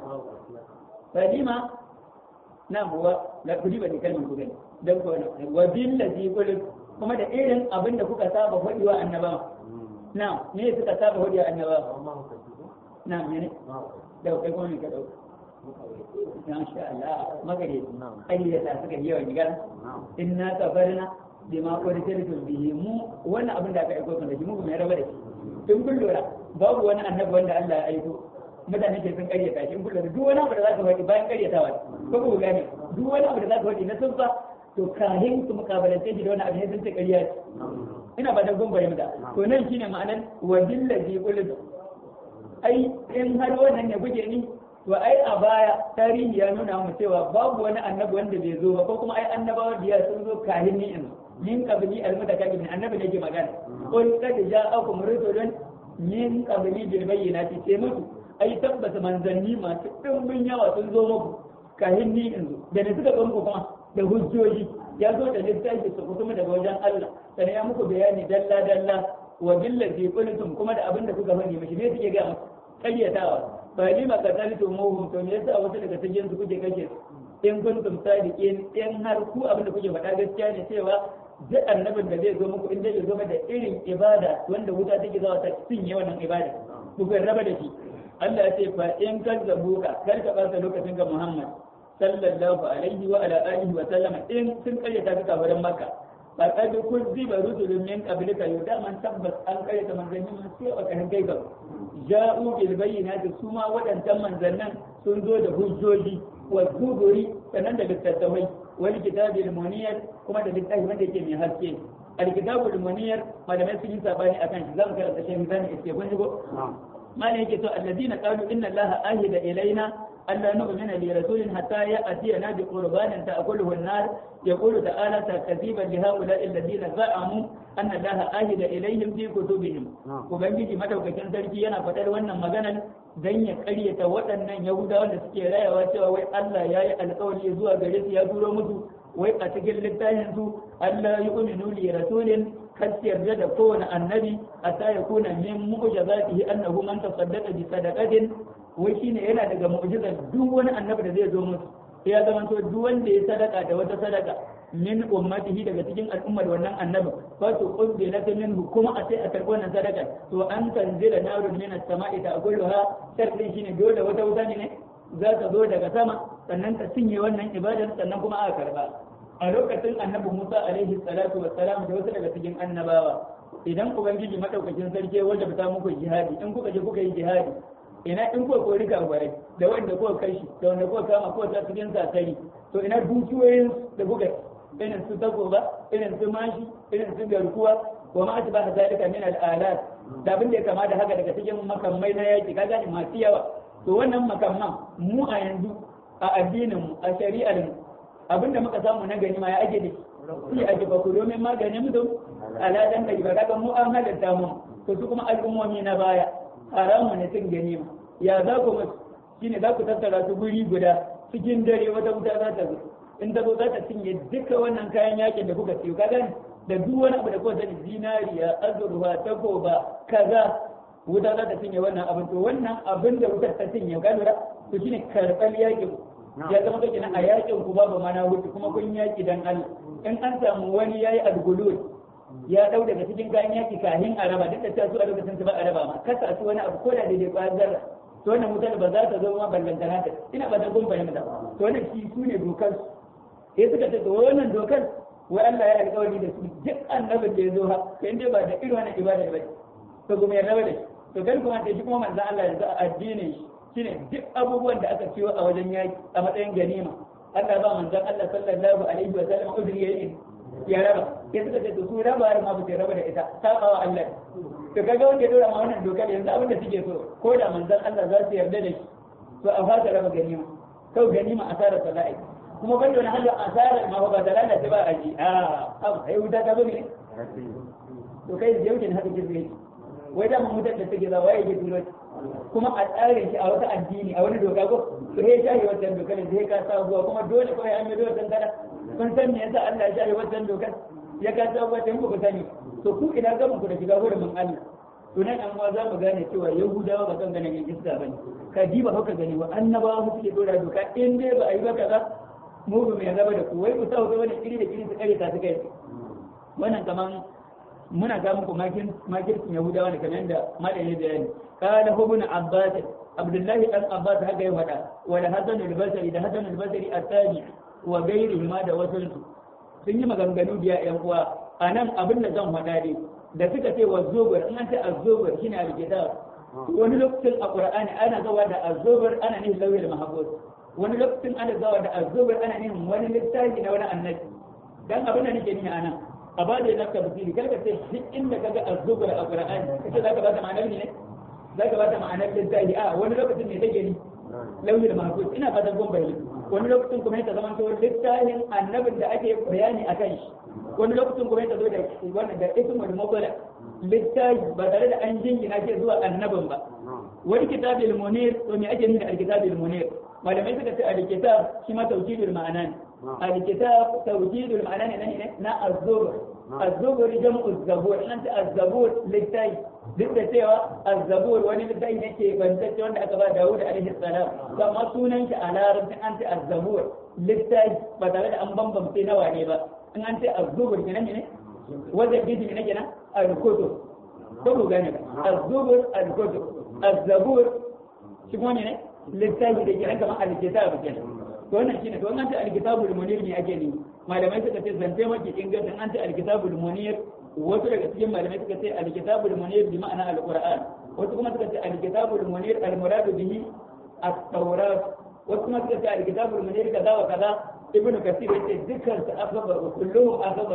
fadima na huwa la kudi ba kalmar ku gani dan ko wa billazi qul kuma da irin abin da kuka saba hodi wa annaba na me suka saba hodi wa annaba na me ne da kai ko ne ka dau insha Allah magare ai da ta suka yawan gidan inna kafarna bima qultum bihi mu wannan abin da aka aiko kan da shi mu mai raba da shi tun kun lura babu wani annabi wanda Allah ya aiko mutane ke sun karyata shi in kullum duk wani abu da za ka faɗi bayan karyatawa ko ku gane duk wani abu da za ka faɗi na sunfa to kahin su mukabalance shi da wani abu ne sun ce karya ce ina ba da gumbare mu da to nan shine ma'anar wa billazi qultu ai in har wannan ne guje ni to ai a baya tarihi ya nuna mu cewa babu wani annabi wanda bai zo ba ko kuma ai annabawa da sun zo kahin ni in min qabli al-mutakabbir annabi ne ke magana qul qad ja'akum rusulun min qabli bil bayyinati sai mutu ai tabbata manzanni masu ɗimbin yawa sun zo muku kahin ni in zo da ne suka muku kuma da hujjoji ya zo da littafi su kuma daga wajen Allah sannan ya muku bayani dalla dalla wa billazi qultum kuma da abin da kuka faɗi mishi ne suke ga muku kayyatawa fa lima qatalitum muhum to me yasa wasu daga cikin su kuke kashe in kuntum sadiqin in har ku abin da kuke faɗa gaskiya ne cewa duk annabin da zai zo muku in zai zo da irin ibada wanda wuta take zawa ta cinye wannan ibada ku raba da shi Allah ya ce fa in kazzabuka kar ka ɓata lokacin ga Muhammad sallallahu alaihi wa ala alihi wa sallama in sun karyata ka kafaran Makka fa qad kuzziba rusulun min qablika yuda man tabbas an karyata manzanni mun sai aka hankai ga ja'u bil bayyinati suma wadannan manzannan sun zo da hujjoji wa zuburi sanan da littattafai wal kitabil muniyar kuma da littafi wanda yake mai haske al-kitabul muniyar malamai sun yi sabani akan shi zamu karanta shi zan iske kun ji ko ما يجي الذين قالوا إن الله أهد إلينا ألا نؤمن لرسول حتى يأتينا بقربان تأكله النار يقول تعالى تكذيبا لهؤلاء الذين زعموا أن الله أهد إليهم في كتبهم وبنجي متى وكان تركي أنا فتر وانا مغانا دنيا قرية وطنا يهودا ونسكي لا يواسوا وي الله يا القول يزوى قريس يدور مدو وي أتكل للتاهنسو ألا يؤمنوا لرسول قد يرجد كون النبي أتى يكون من معجزاته أنه من تصدق بصدقة وشين إلى دقى معجزة دون النبي ذي زومس يا زمان تو دون دي صدقة وتا صدقة min ummatihi daga cikin al'ummar wannan annabi fa tu qubila minhu kuma a sai a karɓi wannan sadaka to an tanzila narun min as-sama'i ta'kuluha sharrin shine dole wata wuta ne za ta zo daga sama sannan ta cinye wannan ibadar sannan kuma aka karba a lokacin annabi Musa alaihi salatu wassalam da wasu daga cikin annabawa idan ubangiji madaukakin sarki wanda ba ta muku jihadi in kuka je kuka yi jihadi ina in kuka kori gagwarai da wanda kuka kashi da wanda kuka kama kuka ta cikin sasari to ina dukiyoyin da kuka irin su tagoba irin su mashi irin su garkuwa wa ma asba zalika min al-alat da abin da ya kama da haka daga cikin makamai na yaki kaga ne masu yawa to wannan makamman mu a yanzu a addinin mu a shari'ar mu abinda muka samu na gani ma ya ake da shi a jiba ku domin maganin mutum aladan da ba kaga mu an halatta mu to su kuma al'ummomi na baya haramu ne sun gani ma ya za ku mutu shine za ku tattara su guri guda cikin dare wata wuta za ta zo in ta zo za ta cinye duka wannan kayan yakin da kuka siyo kaga da duk wani abu da kuka sani zinariya azurfa takoba kaza wuta za ta cinye wannan abin to wannan abin da wutar ta cinye ka lura to shine karɓar yakin ya zama kake nan a yakin ku babu mana wuce kuma kun yaki dan Allah in an samu wani yayi algulul ya dau daga cikin kayan yaki kahin araba duk da cewa su a lokacin su ba araba ma kasa su wani abu ko da daidai kwayar zarra to wannan wutar ba za ta zo ma ballantana ta ina ba ta gun fahimta to wannan shi su ne dokar sai suka ce to wannan dokar wai Allah ya alƙawari da su duk annabin da ya zo ha sai dai ba da irin wannan ibada ba to kuma ya raba da shi to kan kuma sai shi kuma manzon Allah yanzu a addinin shi shine duk abubuwan da aka ciwo a wajen yaki a matsayin ganima Allah ba manzon Allah sallallahu alaihi wa sallam uzuri yayin ya raba ya suka ce to su raba har ma ba su raba da ita sabawa Allah to kaga wanda ya dora ma wannan dokar yanzu abin da suke so ko da manzon Allah za su yarda da shi to a fasa raba ganima kau ganima asara sala'i kuma ban da wani halin asara ma ba da lalace ba a ji a abu ai wuta ta zo ne to kai da yauke haka kirki wai da mun mutar da take za waye ke turo kuma a tsarin shi a wata addini a wani doka ko to sai shahi wannan dokar da sai ka sabuwa kuma dole kawai an yi dole tantara kun san me yasa Allah ya shahi wannan dokar ya ka sabuwa ta muku sani to ku ina gaban ku da shiga hurumin Allah to nan an za mu gane cewa yahudawa ba kan ganin iska bane ka diba haka gani wa annabawa su ke dora doka in dai ba a yi ba kaza mu ba mai zaba da ku wai ku sa ku wani iri da iri su kare ta su kai wannan kaman muna ga muku makircin yahudawa da kamar da malamin bayani kana ibn abbas abdullahi dan abbas haka ya faɗa wa da hasan al-basri da hasan al-basri at-tabi wa gairihi ma da wasu sun yi maganganu da yan uwa anan abin da zan faɗa ne da suka ce wa zobar in an ce az-zobar shine al-kitab wani lokacin a qur'ani ana zawa da az-zobar ana nihin lawhil mahfuz wani lokacin ana zawa da az-zobar ana nihin wani littafi na wani annabi dan abin da nake nihi anan a ba da naka basiri kar ka ce duk inda kaga az-zobar a qur'ani kace zaka ba ta ma'anar ne zaka ba ta ma'anar littafi a wani lokacin ne take ni lawhil mahfuz ina fatan gon bayani wani lokacin kuma ta zama to littafin annabin da ake bayani akan shi wani lokacin kuma ta zo da wannan da ismul mubala littafi ba tare da an jingina ke zuwa annabin ba wani kitabil munir to me ake nufi da alkitabil munir malamai suka ce alkitab shi ma tawkidul ma'ana ne alkitab tawkidul ma'ana ne ne na az-zubur az-zubur jam'u az-zabur nan ta az-zabur littafi duk da cewa az-zabur wani littafi ne ke bantacce wanda aka ba Dawud alaihi salam to amma sunan shi a larabci an ce az-zabur littafi ba tare da an bambamce nawa ne ba in an ce az-zubur kenan ne wanda gidi ne kenan al-kutub ko ku gane ba az-zubur al-kutub az-zabur shi kuma ne littafi da kenan kamar al-kitab kenan to wannan shine to an ce al-kitabul munir ne ake ni malamai suka ce zance mafi ingancin an ce al-kitabul munir wasu daga cikin malamai suka ce al-kitabul munir bi ma'ana al-qur'an wasu kuma suka ce al-kitabul munir al-murad bihi at-taurat wasu kuma suka ce al-kitabul munir kaza wa kaza ابن كثير يقول ذكر أخبر كلهم أخبر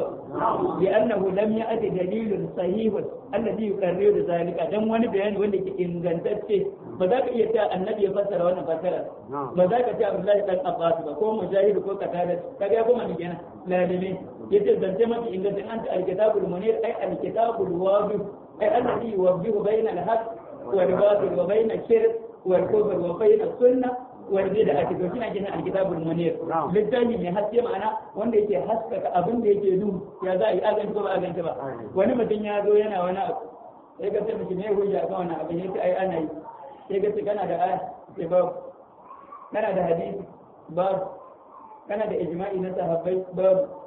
لأنه لم يأتي دليل صحيح الذي يقرر ذلك دم وني بيان وني إن جنتك فذاك يتا النبي فسر وانا فسر فذاك جاء الله بن عباس كو مجاهد كو قتادة كذا كو من جنا لا لمي يتا زنتما في إن أنت الكتاب المنير أي الكتاب الواضح أي الذي يوضح بين الحق والباطل وبين الشرك والكفر وبين السنة wanda da ake to kina gina alkitabul munir littafi ne haske ma'ana wanda yake haskaka abin da yake duhu ya za a yi aganta ko ba aganta ba wani mutum ya zo yana wani abu sai ga sai mutum ne hujja akan wannan abin yake ai ana yi sai ga kana da aya sai ba kana da hadisi ba kana da ijma'i na sahabbai ba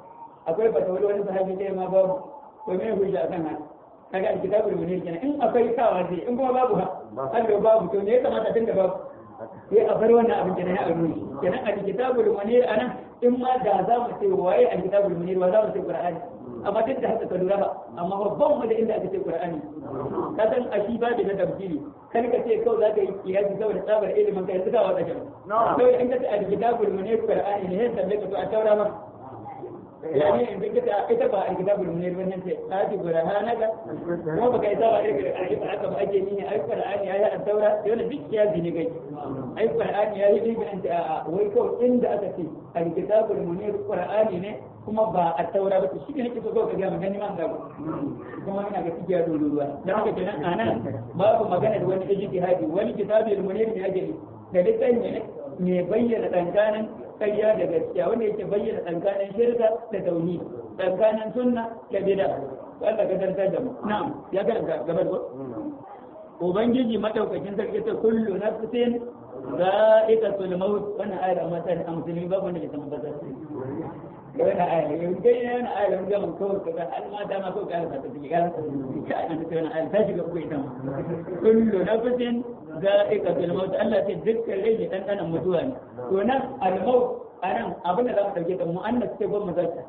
akwai fatawar wani sahabi dai ma babu ko me hujja akan haka kaga alkitabul munir kenan in akwai kawa sai in kuma babu ha Allah babu to me ya kamata tunda babu sai a bar wannan abin kenan a ruhi kenan alkitabul munir anan in ma da za mu ce waye alkitabul munir wa za mu ce qur'ani amma duk da haka ka lura ba amma babban mu da inda aka ce qur'ani ka san a shi babu na tafsiri kan ka ce kawai za ka yi kiyasi saboda tsabar ilimin ka yanzu ka wata shi saboda in ka ce alkitabul munir qur'ani ne sai tambaye ka to a taura ma yani in ka ce ita ba alkitabul munir ba nan ce ati burhanaka kuma baka yi sawa irin alkitab haka ba ake ni ai qur'ani ai a taura yana duk kiyasi ne kai ai qur'ani yayi ibn a wai kawai inda aka ce alkitabul munir qur'ani ne kuma ba a taura ba shi ne nake so ka ga magani man da kuma ina ga tijiya da ruwa dan haka kenan anan babu magana da wani ijtihadi wani kitabul munir ne ake da dukkan ne ne bayyana danganan ƙarya da gaskiya wanda yake bayyana danganan shirka da tauhid danganan sunna da bid'a Allah ka danta da mu na'am ya ga gabar ko ubangiji madaukakin sarki ta kullu nafsin za'iqatul maut wannan ayar amma ta musulmi babu wanda ke san bazar yana aya yau dai yana aya ga mun kawai kaga alma da ma ko ga ta take ga ka an ta yana aya ta shiga ku ita kullu nafsin za'iqatul maut Allah ce dukkan rai dan dan mutuwa ne to nan al maut anan abin da za mu dauke ta muannas ce gon muzakkar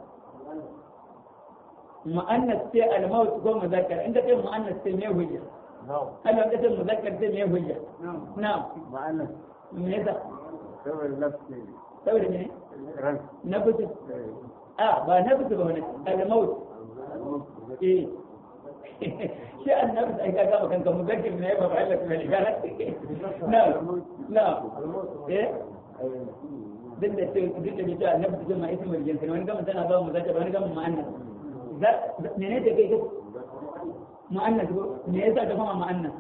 muannas ce al maut gon muzakkar inda ce muannas ce me hujja Allah da ce muzakkar ce me hujja na'am muannas me yasa saboda nafsi saboda ne nafsu a ba nafsu ba wani al-maut eh shi an-nafs ai ka ga kanka muzakkir ne ba Allah ta bari kana na na eh din da ce din da ce an-nafs din ma ismul jins wani gama tana ba muzakkir wani gama mu'annas da ne ne da kai mu'annas ko me yasa ta kuma mu'annas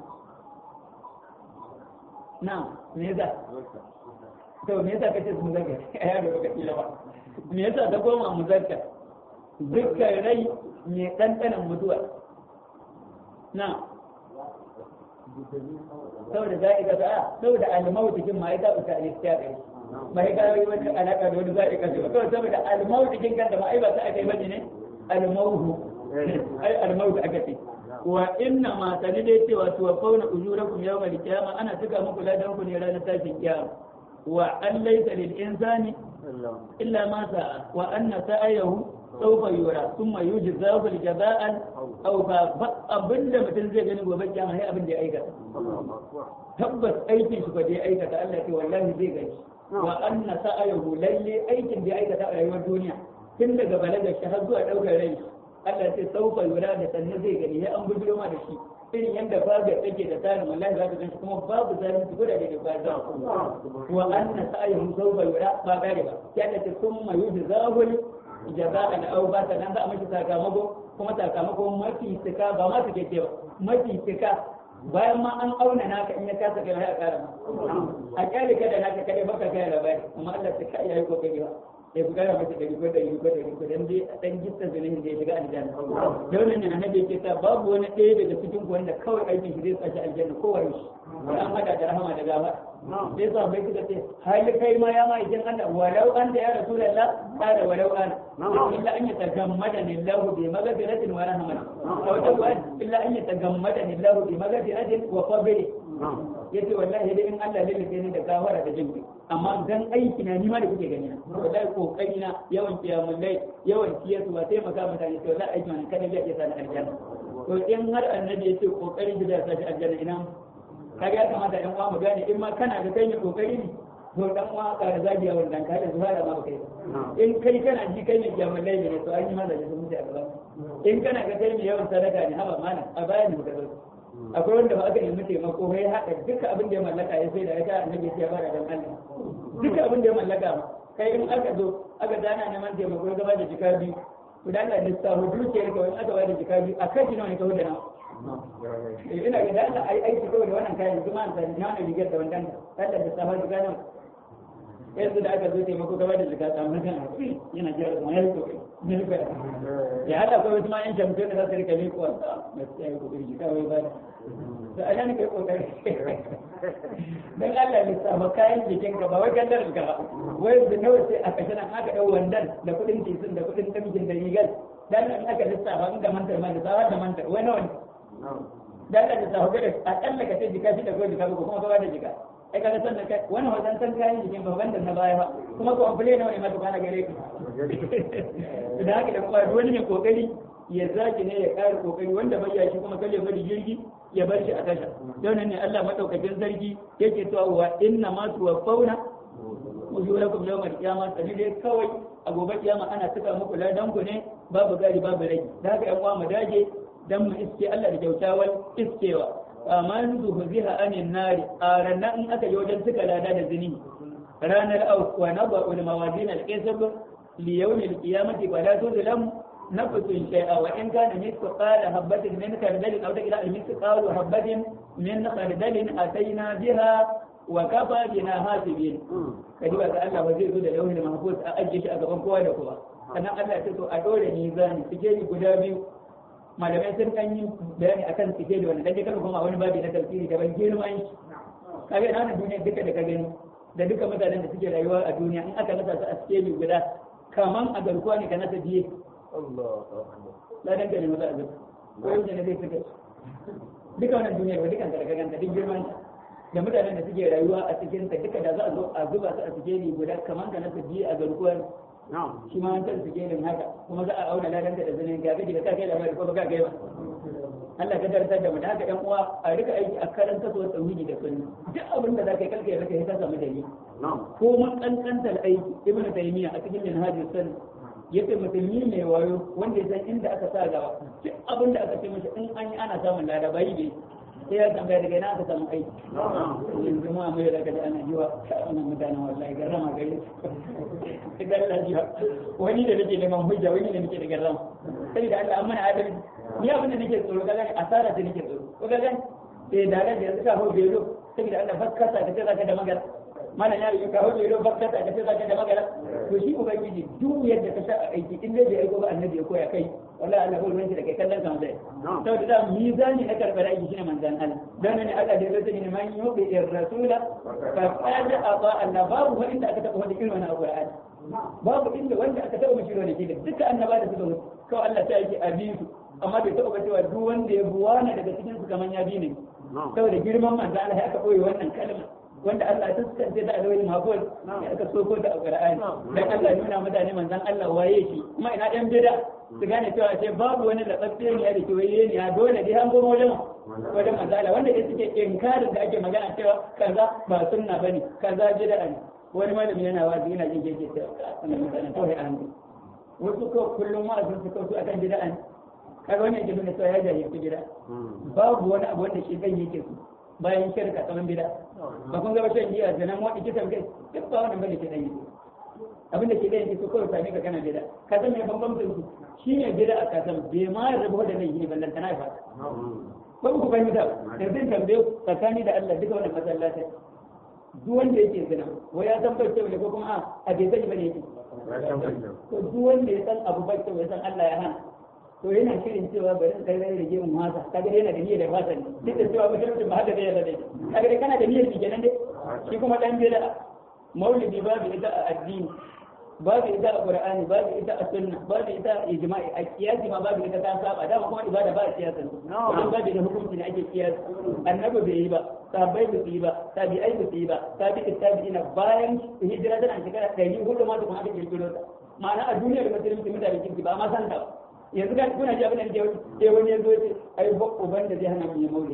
na me yasa to me yasa kace muzakkar ya ga baka kila ba me yasa ta koma muzakkar dukkan rai ne dandanan mutuwa na saboda za'ika ta saboda al-maut kin ma ita ba ta alistiya kai ba ya kai wani alaka da wani za'ika ce ba saboda al-maut kin kanta ma ai ba ta kai bane ne al-maut ai al-maut aka ce wa inna ma tani dai cewa tuwaffawna ujurakum yawmal qiyamah ana tuka muku ladan ku ne ranar tashin kiyama وأن ليس للإنسان إلا ما سعى وأن سعيه سوف يرى ثم يجزاه الجزاء أو فأبن مثل زي جنب وبجا ما هي أبن دي أيكا تبس أيكي شكا دي أيكا التي والله زي جنب وأن سعيه للي أيكي دي أيكا أيوة الدنيا كن لك بلد الشهد أو كريش التي سوف يرى لتنزي جنب هي أم بجلو ما دشي irin yadda fagar take da tsarin wallahi za ka ganshi kuma babu zalunci ko da da ba wa anna sa'ayhum sawfa yura ba gare ba ya da ce kuma yujzahul jazaa au ba ta nan za a miki sakamako kuma sakamako mafi tsika ba ma take cewa mafi tsika bayan ma an auna naka in ya kasa kai a kara a kyale kada naka kada baka kai labari amma Allah ta kai yayi kokari ba sai ku gara masa dari ko dari ko dari ko dan dai dan gista zalin da ya shiga aljanna dole ne annabi yake ta babu wani ɗaya daga cikin ku wanda kawai aikin shi zai sashi aljanna ko wani shi an hada da rahama da gaba sai sa bai kuka ce hali kai ma ya ma idan Allah walau an da ya rasulullah qala walau an illa an yatagammada lillahu bi maghfiratin wa rahmatin aw taqwa illa an yatagammada lillahu bi maghfiratin wa fadli yace wallahi dai in Allah lalle ne da gafara da jinki amma dan aiki na nima da kuke gani wallahi kokari na yawan kiyamul lai yawan kiyasu ba sai maka mutane to wallahi aiki wannan kada ya sa na aljanna to in har annabi yace kokarin da ya sa shi aljanna ina kaga ya kamata ɗan uwa mu gane in ma kana da kai ne kokari ne to dan uwa ka da zagiya wannan ka da zuwa da ma kai in kai kana ji kai ne kiyamul lai ne to an yi maza da sun mutu a gaba in kana ga kai ne yawan sadaka ne haba mana a bayan mu ka zo akwai wanda ba aka nemi taimako mai haɗa duka abin da ya mallaka ya sai da ya ta annabi ya bada dan Allah duka abin da ya mallaka ma kai in aka zo aka dana neman taimako ya gaba da jika biyu ku dan Allah lissafu dukiyar ka wani aka bada jika biyu a kai nawa ne ka huda na ina ga da Allah ai aiki kawai da wannan kayan kuma an sani na rigar da wannan Allah lissafu jika nawa yanzu da aka zo taimako gaba da jika samu kan yana jira da mai ko ya hada ko wasu ma yan shamsu da za su rika ne ko gaskiya ko jika wai ba to a nan kai kokari dan Allah ne sa kayan jikin ka ba wai kallar ka ba wai da nawa sai aka tana aka dau wandan da kudin tisin da kudin tamjin da rigar dan an aka lissafa in da mantar ma da tsawa da mantar wai nawa ne dan da lissafa da akalla ka ce jika shi da ko jika ko kuma ba da jika ai kaga sannan kai wani wajen san kayan jikin ba banda na baya ba kuma ko amfule nawa ne ma tukana gare ka da haka da kuma wani ne kokari ya zaki ne ya ƙara kokari wanda bai ya shi kuma kalle bari jirgi ya bar shi a tasha don ne Allah madaukakin sarki yake cewa wa inna ma tuwaffawna ujurakum yawmal qiyamah sai dai kawai a gobe kiyama ana tuka muku ladan ku ne babu gari babu rage da haka yan uwa mu dage dan mu iske Allah da kyautawar iskewa aman zuhziha anin nari a ranar in aka yi wajen tuka lada da zini ranar au wa nabu mawazin al-qisab li yawm al-qiyamati fala tuzlamu نفس شيئا وإن كان مثقال حبة من خردل أو تقرأ مثقال حبة من خردل أتينا بها وكفى بنا حاسبين كذبا الله وزير ذو اليوم المحفوظ أجيش أقوم قوة لقوة أنا الله تتو أدور ميزان تجيني قدامي malamai sun kan yi bayani akan sikeli wanda dan kan kuma wani babi na tafsiri da ban girman shi kaga ina duniya duka da ka gani da duka mutanen da suke rayuwa a duniya in aka nasa su a sikeli guda kaman a garkuwa ne ka nasa biye Allah la dan gane mata azab ko yau ne zai fita duka wannan duniyar ba dukan ka ganta duk girman da mutanen da suke rayuwa a cikin ta duka da za a zo a zuba su a cikin guda kaman ka nasa biye a garkuwar shi ma an tarsu gelin haka kuma za a auna ladan da zanen ga gaji da ka kai labari ko ba ka kai ba Allah ka dartar da mu da haka ɗan uwa a rika aiki a karanta so tauhidi da sunna duk abin da zaka yi kalka ya rika ya samu dalili ko mun kankantar aiki ibnu taymiya a cikin minhajus sunna yace musulmi mai wayo wanda ya san inda aka sa gaba duk abin da aka ce masa in an yi ana samun lada bai ne sai ya tambaya daga ina aka samu aiki yanzu ma mai daga da ana jiwa wannan mutanen wallahi garrama gare su garrama jiwa wani da nake neman hujja wani da nake da garrama sai da Allah amma na adalci ni abin da nake tsoro kaga asara da nake tsoro ko kaga sai da da yanzu ka hobe do sai da Allah fakkata ka ce zaka da magana mana ya yi ka hobe do fakkata ka ce zaka da magana to shi ubangiji duk yadda ka sha aiki in dai bai aiko ba annabi ya koya kai wallahi Allah bai ruwanci da kai kallon kan zai saboda da mizani na karbar aiki shine manzan Allah dan ne Allah da ya zai ne man yubi rasula fa qad ata Allah babu wanda aka taba wani irin wannan Qur'ani babu inda wanda aka taba mishi ne kida duka annaba da suka mutu kawai Allah ta yake abisu amma bai taba cewa duk wanda ya buwana daga cikin su kaman ya bi ne saboda girman manzan Allah aka koyi wannan kalma wanda Allah ya tsakance da alwali mahfuz ya aka soko da Qur'ani dan Allah nuna mutane manzan Allah waye shi kuma ina dan bid'a su gane cewa ce babu wani latsatse ne da kewaye ne a dole dai an goma wajen wajen manzala wanda ya suke inkarin da ake magana cewa kaza ba sunna bane kaza bid'a ne wani malami yana wazi yana jin yake cewa wannan mutanen kawai an yi wasu ko kullum wa'azin su kawai akan bid'a ne kaga wannan yake nuna cewa ya jahilci bid'a babu wani abu wanda shi zan yake su bayan shirka kaman bid'a ba kun ga shan giya da nan wani kitan kai duk ba wannan bane ke dan yi abin da ke da yake so kawai sami ka kana bid'a ka san me bambamcin su shine bid'a ka san bai ma rabu da nan ne ballan tana fa ko ku bai da da zan tambaye tsakani da Allah duka wannan masallatai duk wanda yake zina wai ya san bace ne ko kuma a a bai sani bane yake to duk wanda ya san abu bace ya san Allah ya hana to yana shirin cewa bari kai zai rage mun wasa kaga yana da niyyar da wasa ne duk da cewa mutum ba haka da yarda dai kaga dai kana da niyyar ki kenan dai shi kuma dan bid'a maulidi babu ita a addini babu ita a qur'ani babu ita a sunna babu ita a ijma'i a kiyasi ma babu ita ta saba dama kuma ibada ba a kiyasa wannan babu da hukunci ne ake kiyasi annabi bai yi ba sahabbai ba su yi ba tabi'ai ba su yi ba tabi'i tabi'ina bayan hijira tana shekara ɗari hudu ma kuma aka kirkiro ta ma'ana a duniyar musulunci mutane kirki ba ma san ta yanzu ga kuna ji abin da ke wani wani yanzu ce ai bakko banda zai hana mu ya maulidi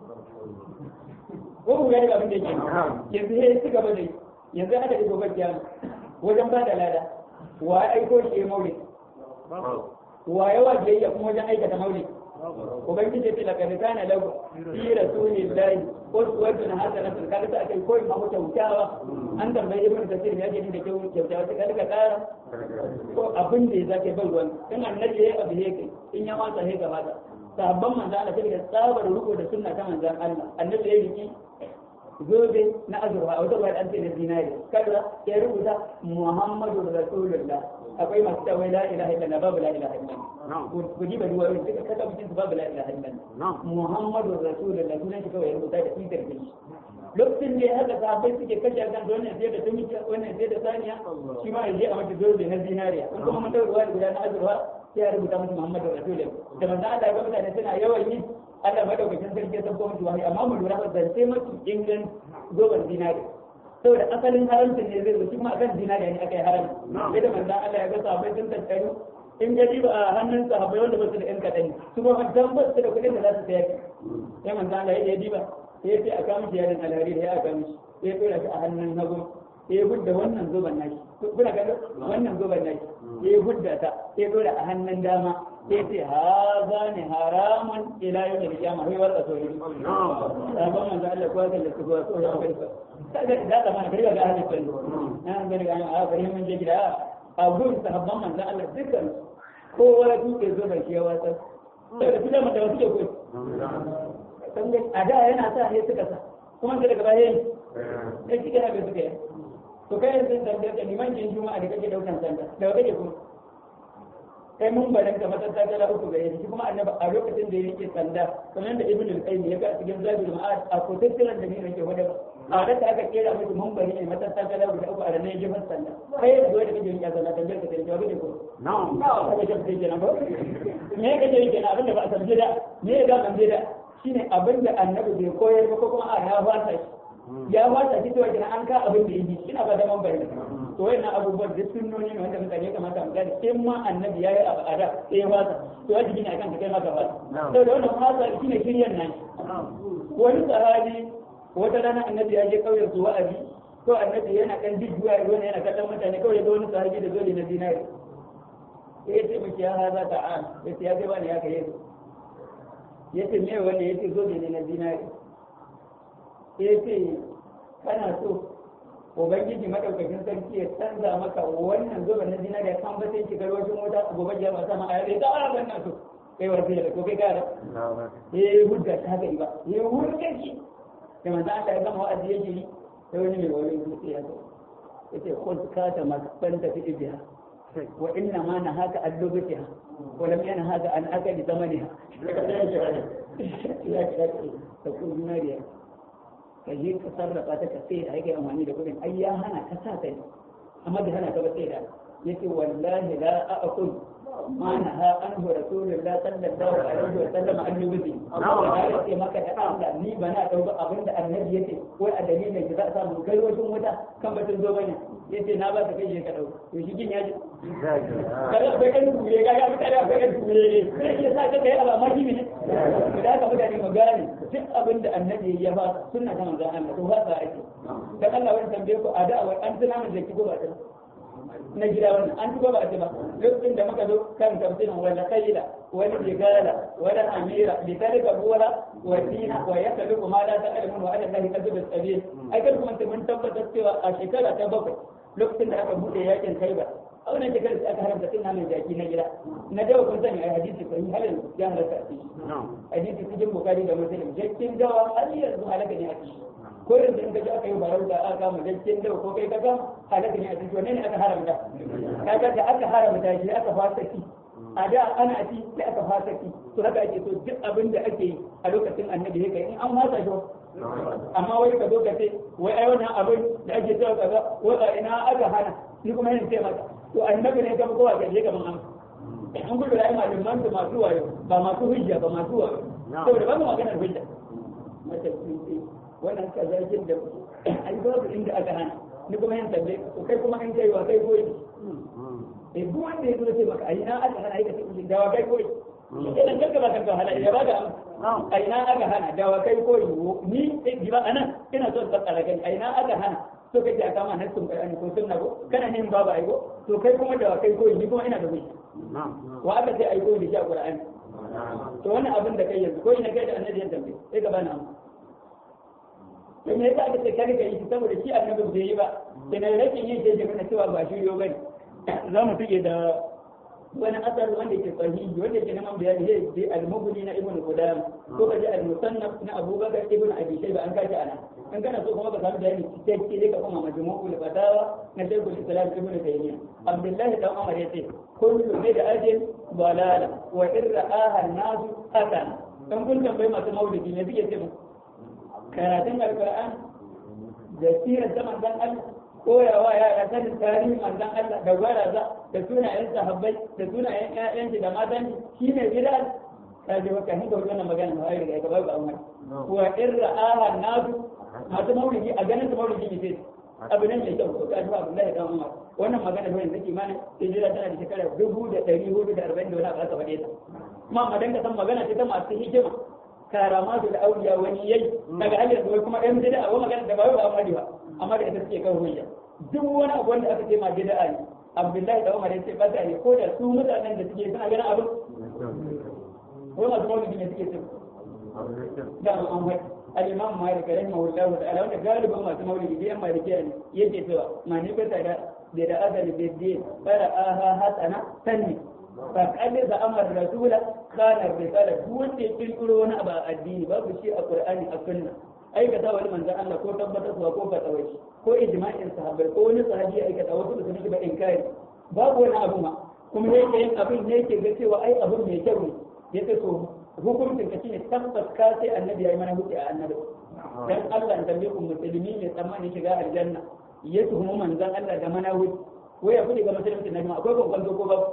ko ku gani abin da yake yanzu sai su gaba da yanzu aka yi gobe kiyama wajen ba da lada wa ya aiko shi ya maulid wa ya wa biyayya kuma wajen aikata maulid ubangiji ce la kana lahu fi rasulillahi uswatun hasanatun kaga ta kai koyi ma kyautawa an tambayi ibnu kasir ya ce da kyautawa sai kaga kara ko abin da ya zake bar ruwan in annabi ya abu ne kai in ya wasa he gaba da sabban manzo Allah sai da tsabar ruko da sunna ta manzon Allah annabi ya riki zobe na azurwa a wata wayar an ce da zinari kada ya rubuta Muhammadu Rasulullah akwai masu cewa la ilaha illallah babu la ilaha illallah ku ji ba duwa wani duka kasa mutum su babu la ilaha illallah muhammadu rasulullah sunan shi kawai ya rubuta da fitar da shi lokacin da haka sahabbai suke kashe kan wannan sai da tumiki wannan sai da saniya shi ma ya je a mata dole na zinariya in kuma mun ruwa da guda na azurfa sai ya rubuta musu muhammadu rasulullah da manzo Allah ya ga mutane suna yawan yi Allah madaukakin sarki ya sabbo musu wahayi amma mu lura ba zance masu ingan zoban zinariya saboda asalin haramcin ne zai zo shi kuma akan zinariya ne aka yi haram sai da manzo Allah ya ga sahabbai sun tattaru in ga diba a hannun sahabbai wanda ba su da yan kaɗan su kuma dan ba su da kuɗin da za su sayar sai manzo Allah ya diba sai sai aka mishi yaron alhari da ya aka mishi sai tura shi a hannun hagu sai gudda wannan zoban nashi kuna ga wannan zoban nashi sai gudda ta sai tura a hannun dama sai ce haza ne haramun ila yau da kiyama sai wata sauri sabon manzo Allah ko da su ko so ya kai kaga da da mana kariya ga ahli sunna nan bari ga a bari mun je gida a gurin sahabban manzo Allah dukkan kowa ya duke zoban shi ya wata sai da kuma da wasu ke ko a da yana sa ne suka sa kuma sai daga baya ne shi kana bai suka yi to kai yanzu da da liman jin juma'a da kake daukan sanda da kake kuma kai mun barin ka matata ta uku gare shi kuma annabi a lokacin da yake sanda kamar da ibnu al-qayyim ya ga cikin zabir ma'ad a kotattaran da ne yake wada a da aka kera miki mun bari ne matata ta uku a ranar jifan sanda kai da wanda kake yi a sanda da kake da jawabi ne ko na'am na'am kake da kenan ba me kake yi kenan abinda ba a san da me ga ban da shine abin da annabi bai koyar ba ko kuma a ya fata shi ya fata shi to kina an ka abin da yake ina ba da man bayani to wayannan abubuwan da sunnoni ne wanda mutane kamata mu gani in ma annabi yayi abu ada sai ya fata to wajibi ne akan ka kai maka fata to da wannan fata shine shiryan nan wani sahabi wata rana annabi ya je kauyen su wa'azi to annabi yana kan jijjuwa yana yana kallon mutane kawai da wani sahabi da dole na dinari sai ya ce miki ya haza ta'an sai ya ce bani ya kai ya ce me wanda ya ce zo ne na zinari ya ce kana so ubangiji madaukakin sarki ya canza maka wannan zuba na zinari ya kan bace ki garwashin mota gobe ya ba sama a yare ta ara ban so kai wasu da ko kai gara eh hudda ta ga ba eh hudda ki da manzo Allah ya gama wa'azi yake yi sai wani mai wani dutse ya zo yace khul ka ta masbanta fi ibiha wa inna ma nahaka allubatiha wa lam yanhaka an akali zamaniha ya ta ku zinariya ka je ka sarrafa ta ka sai da yake amfani da kudin ai ya hana ka sa ta amma da hana ka ba sai da yace wallahi la aqul ma naha anhu rasulullah sallallahu alaihi wa sallam an yuzi ya ce maka da Allah ni bana dauka abinda annabi yace ko a dalilin da za a samu kai wajen wuta kan batun zo bane yace na ba ka kai ka dauka to shi kin yaji kada akwai kan kure ga ga mutane akwai kan kure sai ya sa ka kai aba maji ne da ka mutane mu gane duk abinda annabi ya ba sunna ta manzon Allah to ba sa ake dan Allah wani tambaye ku a da'awar an tuna mun da kigo ba ta na gida wannan an tuba ba a ba lokacin da muka zo kan tafsirin wala khayla wala jigala wala amira bi tarika wala wa dina wa yakalu ma la ta'lamun wa ala allahi kadhib as-sabil ai kan kuma mun tabbatar cewa a shekara ta bakwai lokacin da aka bude yakin Khaibar a wannan shekarar da aka haramta cin naman jaki na gida na dawo kun sani ai hadisi ko halin ya halaka shi hadisi cikin Bukhari da Muslim jakin dawa har yanzu halaka ne a ciki ko yanzu in ka ji aka yi barauta aka kama jakin dawa ko kai ka ga halaka ne a ciki wannan ne aka haramta kaga da aka haramta shi aka fasa ki a da ana ci sai aka fasa ki to haka ake so duk abin da ake yi a lokacin annabi yake in an fasa shi amma wai ka zo ka ce wai ai wannan abin da ake cewa kaza wai ina aka hana ni kuma yin sai maka to annabi ne ka ba kowa gaje kaman an an gudu da malaman da masu wayo ba masu hujja ba masu wayo saboda ba mu maganar hujja mata ce wannan kazakin da ai babu inda aka hana ni kuma yin tambaye to kai kuma in kai wa kai koyi eh duk wanda ya zo sai maka ai na aka hana ai ka ce dawa kai koyi idan kanka ba kanka hana ya ba da ai na aka hana dawa kai koyi ni sai ba anan ina son tsara gani ai na aka hana to kai ka kama nassun Qur'ani ko sunna ko kana ne babu ai ko to kai kuma da kai koyi ni kuma ina da hujja wa aka sai ai koyi da shi a Qur'ani to wannan abin da kai yanzu koyi na kai da annabi ya tambaye sai ka bani amma to me yasa aka ce kare ka yi saboda shi annabi bai yi ba kenan rashin yin shi ne cewa ba shi yo bane za mu tuke da wani asar wanda ke sahihi wanda ke neman bayani zai je al-mughni na ibnu qudam ko kaje al-musannaf na abubakar ibnu abi shayba an kaji ana in kana so kuma ka samu bayani cikakke ne ka kuma majmu'ul fatawa na Shaykhul Islam Ibn Taymiyyah Abdullahi dan Umar yace kullu bid'atin dalala wa irra'aha an-nas hasan dan kun tambayi masu maulidi ne suke ce karatun alquran da sirar zaman dan Allah koyawa yara sanin tarihin manzon Allah da gwaraza da sunayen sahabbai da sunayen ƴaƴan da matan shi ne bid'a ka je baka hinda wannan magana ba ai daga babu amma wa irra'aha nasu masu maulidi a ganin su maulidi ne sai abu nan mai kyau ko ka ji Abdullahi dan Umar wannan magana ne da take mana hijira tana da shekara dubu da ɗari hudu da arba'in da wani abu aka faɗe ta kuma madan ka san magana ce ta masu hikima karamatu da auliya wani yayi daga halin da kuma ɗan bid'a wa magana da ba wai ba ba amma da ita suke kan hujja duk wani abu wanda aka ce ma bid'a ne Abdullahi da Umar yace ba ta ne ko da su mutanen da suke suna ganin abin ko masu maulidi ne suke cin da an wai al-Imam Malik rahimahullahu ta'ala wanda galibin masu maulidi da yan malikiya ne yake cewa mani ba ta da da da azali da din fara aha hasana sanni fa kalli da amar rasula kana risala duk wanda ya kirkiro wani abu a addini babu shi a Qur'ani a sunna aikata wani manzon Allah ko tabbatar ko ko fatawai ko ijma'in sahabbai ko wani sahabi ya aikata wasu da suke ba inkari babu wani abu ma kuma yake yin abin ne yake ga cewa ai abin mai kyau ne yace to hukuncin ka shine tabbas ka sai annabi yayi mana hukunci a annabi dan Allah ya tambaye ku musulmi ne tsammani shiga aljanna ya tuhumu manzon Allah da mana hukunci ko ya kudi ga musulunci na jama'a akwai kokon ko ba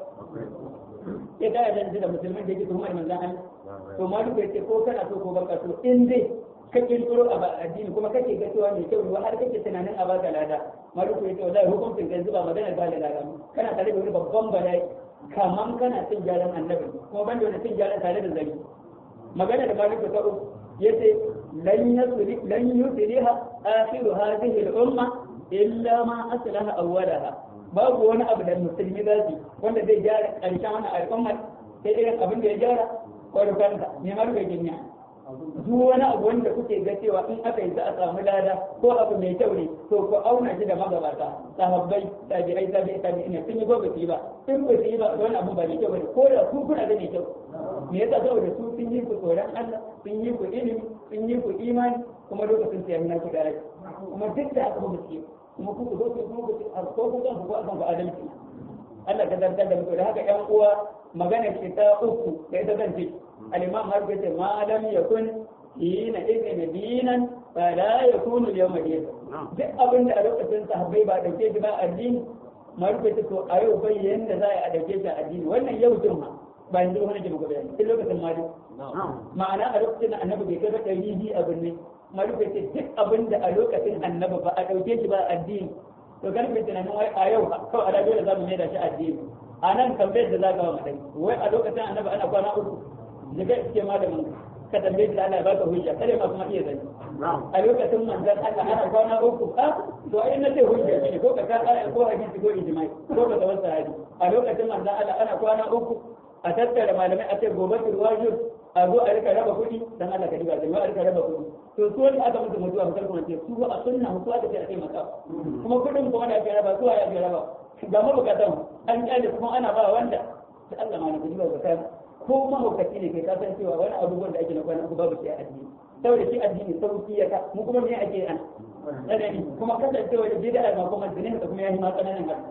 ya ga dan da musulmin da yake tuhumar manzon Allah to ma duk yace ko kana so ko baka so in dai ka kirkiro a addini kuma kake ga cewa mai kyau ne har kake tunanin a baka lada maluku yace wallahi hukuncin kan zuba magana ba da lada kana tare da wani babban bala'i kaman kana cin gyaran annabi kuma ban da wani cin gyaran tare da zari magana da maluku ta uku yace lan yusri lan yusriha akhiru hadhihi al-umma illa ma aslaha awwalaha babu wani abu da musulmi za su wanda zai gyara karshen wannan al'ummar sai irin abin da ya gyara kwarfanta ne maluku jinya duk wani abu wanda kuke ga cewa in aka yi za a samu lada ko abu mai kyau ne to ku auna shi da magabata sahabbai tabi'ai tabi'ai tabi'ai sun yi ko ba su yi ba in ba su yi ba wani abu ba mai kyau bane ko da ku kuna da mai kyau me yasa saboda su sun yi ku tsoron Allah sun yi ku ilimi sun yi ku imani kuma lokacin su yamina ku daraja kuma duk da aka ba su kuma ku zo ku kuma ku ko ku kan ku kan ku adalci Allah ka zartar da mu da haka ƴan uwa magana ce ta uku da ita zan ce al-imam har yace ma lam yakun hina idin dinan fala yakunu al-yawma dinan duk abin da a lokacin sahabbai ba dauke shi ba addini marufe ta to a yau bai yanda za a dauke shi addini wannan yau din ma ba yanzu wani ke muka bayani duk lokacin mali ma'ana a lokacin annabi bai kai ɗari biyu abin ne marufe ta duk abin da a lokacin annabi ba a dauke shi ba addini to karfe tunanin wai a yau kawai a dole za mu mai da shi addini a nan tambayar da za ka wa madani wai a lokacin annabi ana kwana uku da kai iske malamin ka tambaye da Allah ya baka hujja kare ma kuma iya zani a lokacin manzon Allah ana kwana uku a to ai na ce hujja ne ko ka ka aya ko hadisi ko ijma'i ko ka tawassa hadisi a lokacin manzon Allah ana kwana uku a tattara malamai a ce gobe turwajir a zo a rika raba kuɗi dan Allah ka diga da a rika raba kuɗi to su wanda aka musu mutuwa mutar kuma ce su a sunna su aka ce a taimaka kuma kuɗin kuma da ake raba su ya ake raba ga mabukatan an kyale kuma ana ba wanda da Allah ma na kuɗi ba zakata ko mahaukaci ne kai kasan cewa wani abubuwan da ake na kwana uku babu shi a addini saboda shi addini sauki ya ka mu kuma me ake an tsanani kuma kasancewa da bid'a ma kuma zinin da kuma yayi ma tsananin haka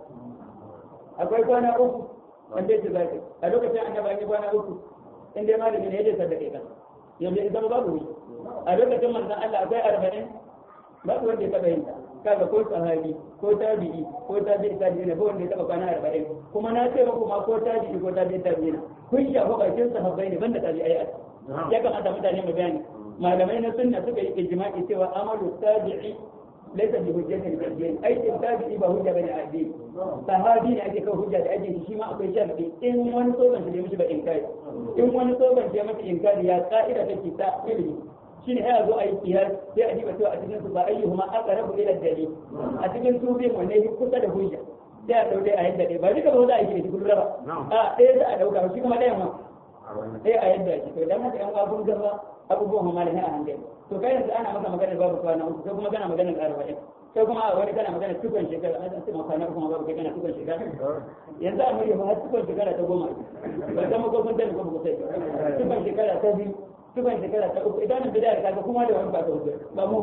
akwai kwana uku wanda yake zaki a lokacin annabi an yi kwana uku in dai malami ne ya je sadaka kai yanzu idan babu wuri a lokacin manzon Allah akwai arba'in babu wanda ya taba yin ta kaga ko sahabi ko tabi'i ko tabi'i tabi'i ne ba wanda ya taba kwana arba'in kuma na ce muku ma ko tabi'i ko tabi'i tabi'i ne kun shafa bakin sahabbai ne banda tabi'ai a ya kamata mutane mu bayani malamai na sunna suka yi ijma'i cewa amalu tabi'i laysa bi hujjatin tabi'i aikin tabi'i ba hujja bane a addini sahabi ne ake kawo hujja da addini shi ma akwai sharadi in wani soban shi mishi ba inkari in wani soban shi masa inkari ya ka'ida take ta ilimi shine ya zo a yi kiyar sai a diba cewa a cikin su ba ayyuhuma aqrabu ila dalil a cikin su bin wanne kusa da hujja sai a dauke a yadda dai ba duka ba za a yi shi kullu ba a ɗaya za a dauka shi kuma ɗayan ma sai a yadda shi to dan haka yan abun gaba abubuwan malamin a hankali to kai yanzu ana maka magana babu kwana uku sai kuma kana magana arba'in sai kuma wani kana magana tukun shekara an san kwana uku kuma babu kai kana tukun shekara yanzu a murya ba tukun shekara ta goma ba san ko kun tani ko ku sai tukun shekara ta biyu tukun shekara ta uku idan da da kaga kuma da wani ba ta uku ba mu ba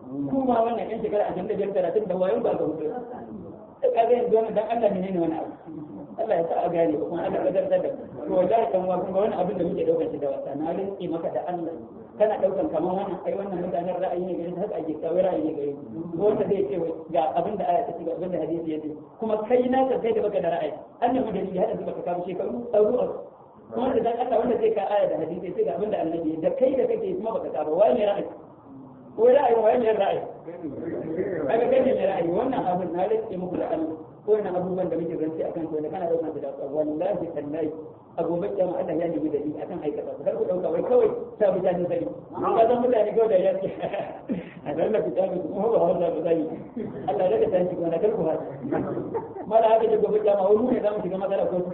kuma wannan yan shekara ashirin da biyar talatin da wayo ba ga hudu ka ga yanzu wannan dan Allah menene wani abu Allah ya sa a gane ba kuma Allah ya gadar da to wallahi kan wa kuma wani abin da muke daukar shi da wasa na rinki maka da Allah kana daukan kamar wannan ai wannan mutanen ra'ayi ne gare haka ake kawai ra'ayi ne gare ko wanda zai ce ga abin da aya ta ce ga abin da hadisi ya ce kuma kai na ka kai da baka da ra'ayi annabi da shi hada baka kawo shekaru tsaro kuma da dan Allah wanda zai ka aya da hadisi sai ga abin da annabi da kai da kake kuma baka kawo wai ne ra'ayi ko ra'ayi wai ne ra'ayi kaga kai ne ra'ayi wannan abin na rike muku da Allah ko wannan abubuwan da muke zance akan ko da kana dauka da dauka wallahi tallahi agobe kiyama Allah ya nemi dalili akan aikata kar ku dauka wai kawai ta bi jani sari ka san mutane kawai da yake a dan da fitabi kuma ba wanda ba zai Allah ya ta shi gona kar ku hada mala haka da gobe kiyama wani ne zamu shiga matsala ko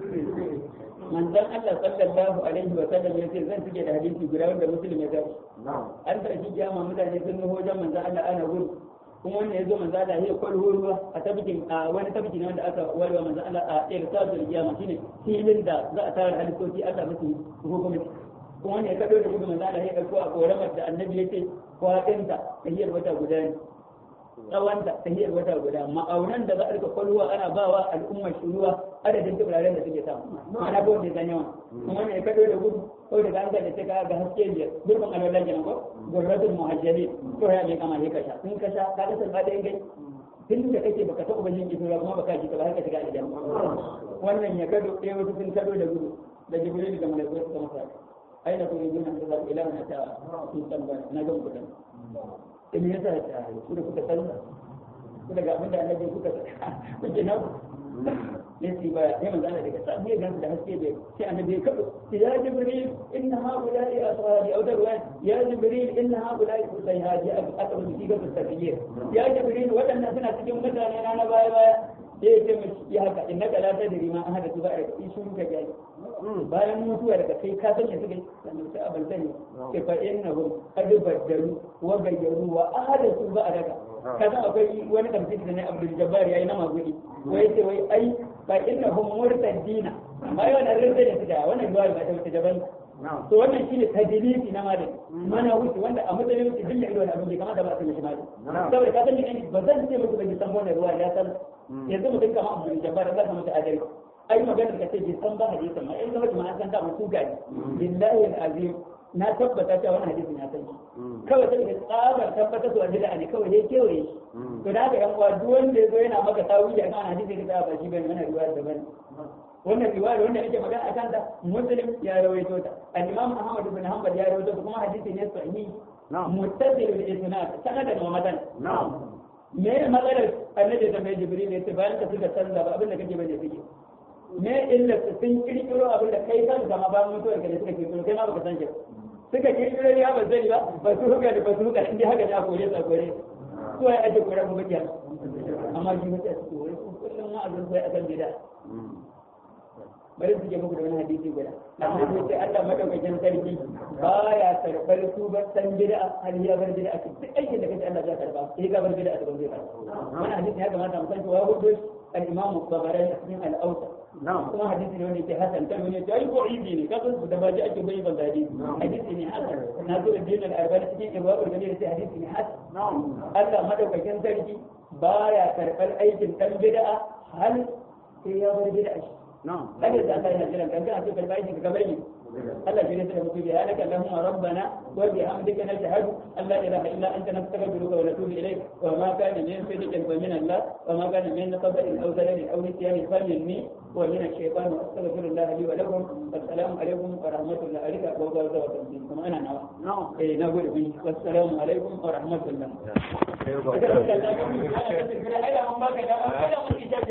manzon Allah sallallahu alaihi wa sallam yace zan cike da hadisi guda wanda muslim ya gashi an ta shi kiyama mutane sun nuho wajen manzon Allah ana gudu kuma wannan yazo manzo Allah ya kwalho ruwa a tabbikin a wani tabbiki ne wanda aka walwa manzo Allah a irsatul qiyama shine filin da za a tara halittoci Allah musu hukumci kuma wannan ya kado da gudu manzo Allah ya dauko a koramar da annabi yace kwadinta tahiyar wata guda ne tsawanta tahiyar wata guda ma'aunan da za a rika kwalwa ana bawa al'ummar shuruwa adadin turaren da suke samu ma'ana ko da zan yawa kuma wannan ya kado da gudu ko daga an da take ga haske biyar gurbin alwalan kenan ko gurbatul muhajjali to ya ne kama ne kasha in kasha ka ga san da gai tun da kake baka taɓa yin ido kuma baka ji ka ba haka shiga aljanna wannan ya kado ɗaya wasu sun kado da gudu da jibril da malaiku suka masa aina ko yin nan da ila na ta sun tambaya na ga kudan in yasa ta ku da kuka san ku daga abin da annabi kuka san kuke na ne sai ba sai manzo Allah daga sai ga da haske da sai annabi ya kado ya jibril inna haula'i ashabi aw darwa ya jibril inna haula'i sayhadi aka mu diga da tafiye ya jibril wadannan suna cikin mutane na baya baya sai ya ce mishi ya haka innaka la tadri ma ahada tuba da in shuru ka gani bayan mutuwa daga kai ka sanya suka yi sannan sai abin sani ke fa innahu qad baddalu wa bayyaru wa ahada su ba daga kaza akwai wani tafsiri da ne Abdul Jabbar yayi na magudi wai sai wai ai fa innahum murtadina amma yau da rinda da suka wannan riwaya ba ta wuce daban to wannan shine tadlisi na malami mana wuce wanda a matsayin wuce dilla ido da abin da kamata ba a sanya shi malami saboda ka san ni ba zan ce muku ban san wannan riwaya ya san yanzu mutum kamar Abdul Jabbar Allah ya mata adalci ai magana ka ce bai san ba hadisin ma in zama jama'a san da mutu gani billahi alazim na tabbata cewa wannan hadisin ya san shi kawai sai da tsabar tabbata su wanda ne kawai ya kewaye shi to da haka yan uwa duk wanda yazo yana maka tawili akan hadisi ka ba shi bane wannan riwaya daban wannan riwaya wanda yake magana akan ta muslim ya rawaito ta al-imam Ahmad ibn Hanbal ya rawaito ta kuma hadisi ne sahihi muttasil bil isnad sanadan wa matan me matsalar annabi da mai jibril ya ce bayan ka suka canza ba abin da kake bane suke me illa sun kirkiro abin da kai kan zama ba mutuwar ka da suka kirkiro kai ma baka san shi suka kirkiro ya ba zai ba ba su huka da ba su huka inda haka da kore sa kore to ai aje kore mu bakiya amma shi mutai su kore kullum ma azan sai akan gida bari su je muku da wani hadisi guda amma sai Allah madaukakin sarki baya karbar su ba san gida har ya bar gida a cikin aikin da kace Allah ya karba sai ka bar gida a cikin gida wannan hadisi ya kamata mu san cewa hudu al-Imam Tabarani a cikin al-Awsat kuma hadisi ne wanda yake hasan kan wani ya yi qur'ani ne kasan su da baji ake bai ban hadisi hadisi ne hasan na zo da dinin al-Albani cikin ibwabul dalil sai hadisi ne hasan Allah madaukakin sarki baya karbar aikin dan bid'a hal sai ya bar bid'a shi kada da Allah yana jiran kan kana so karba aikin ka bari Allah shi ne sai mutu ya laka Allahumma rabbana wa bihamdika nashhadu an la ilaha illa anta nastaghfiruka wa natubu ilayk wa ma kana min sidqin fa min Allah wa ma kana min qada'in aw zalal aw nisyan fa minni wa min ash-shaytan astaghfirullah li wa lakum assalamu alaykum wa rahmatullahi alika wa barakatuh kuma ana nawa eh na gode kun assalamu alaykum wa rahmatullahi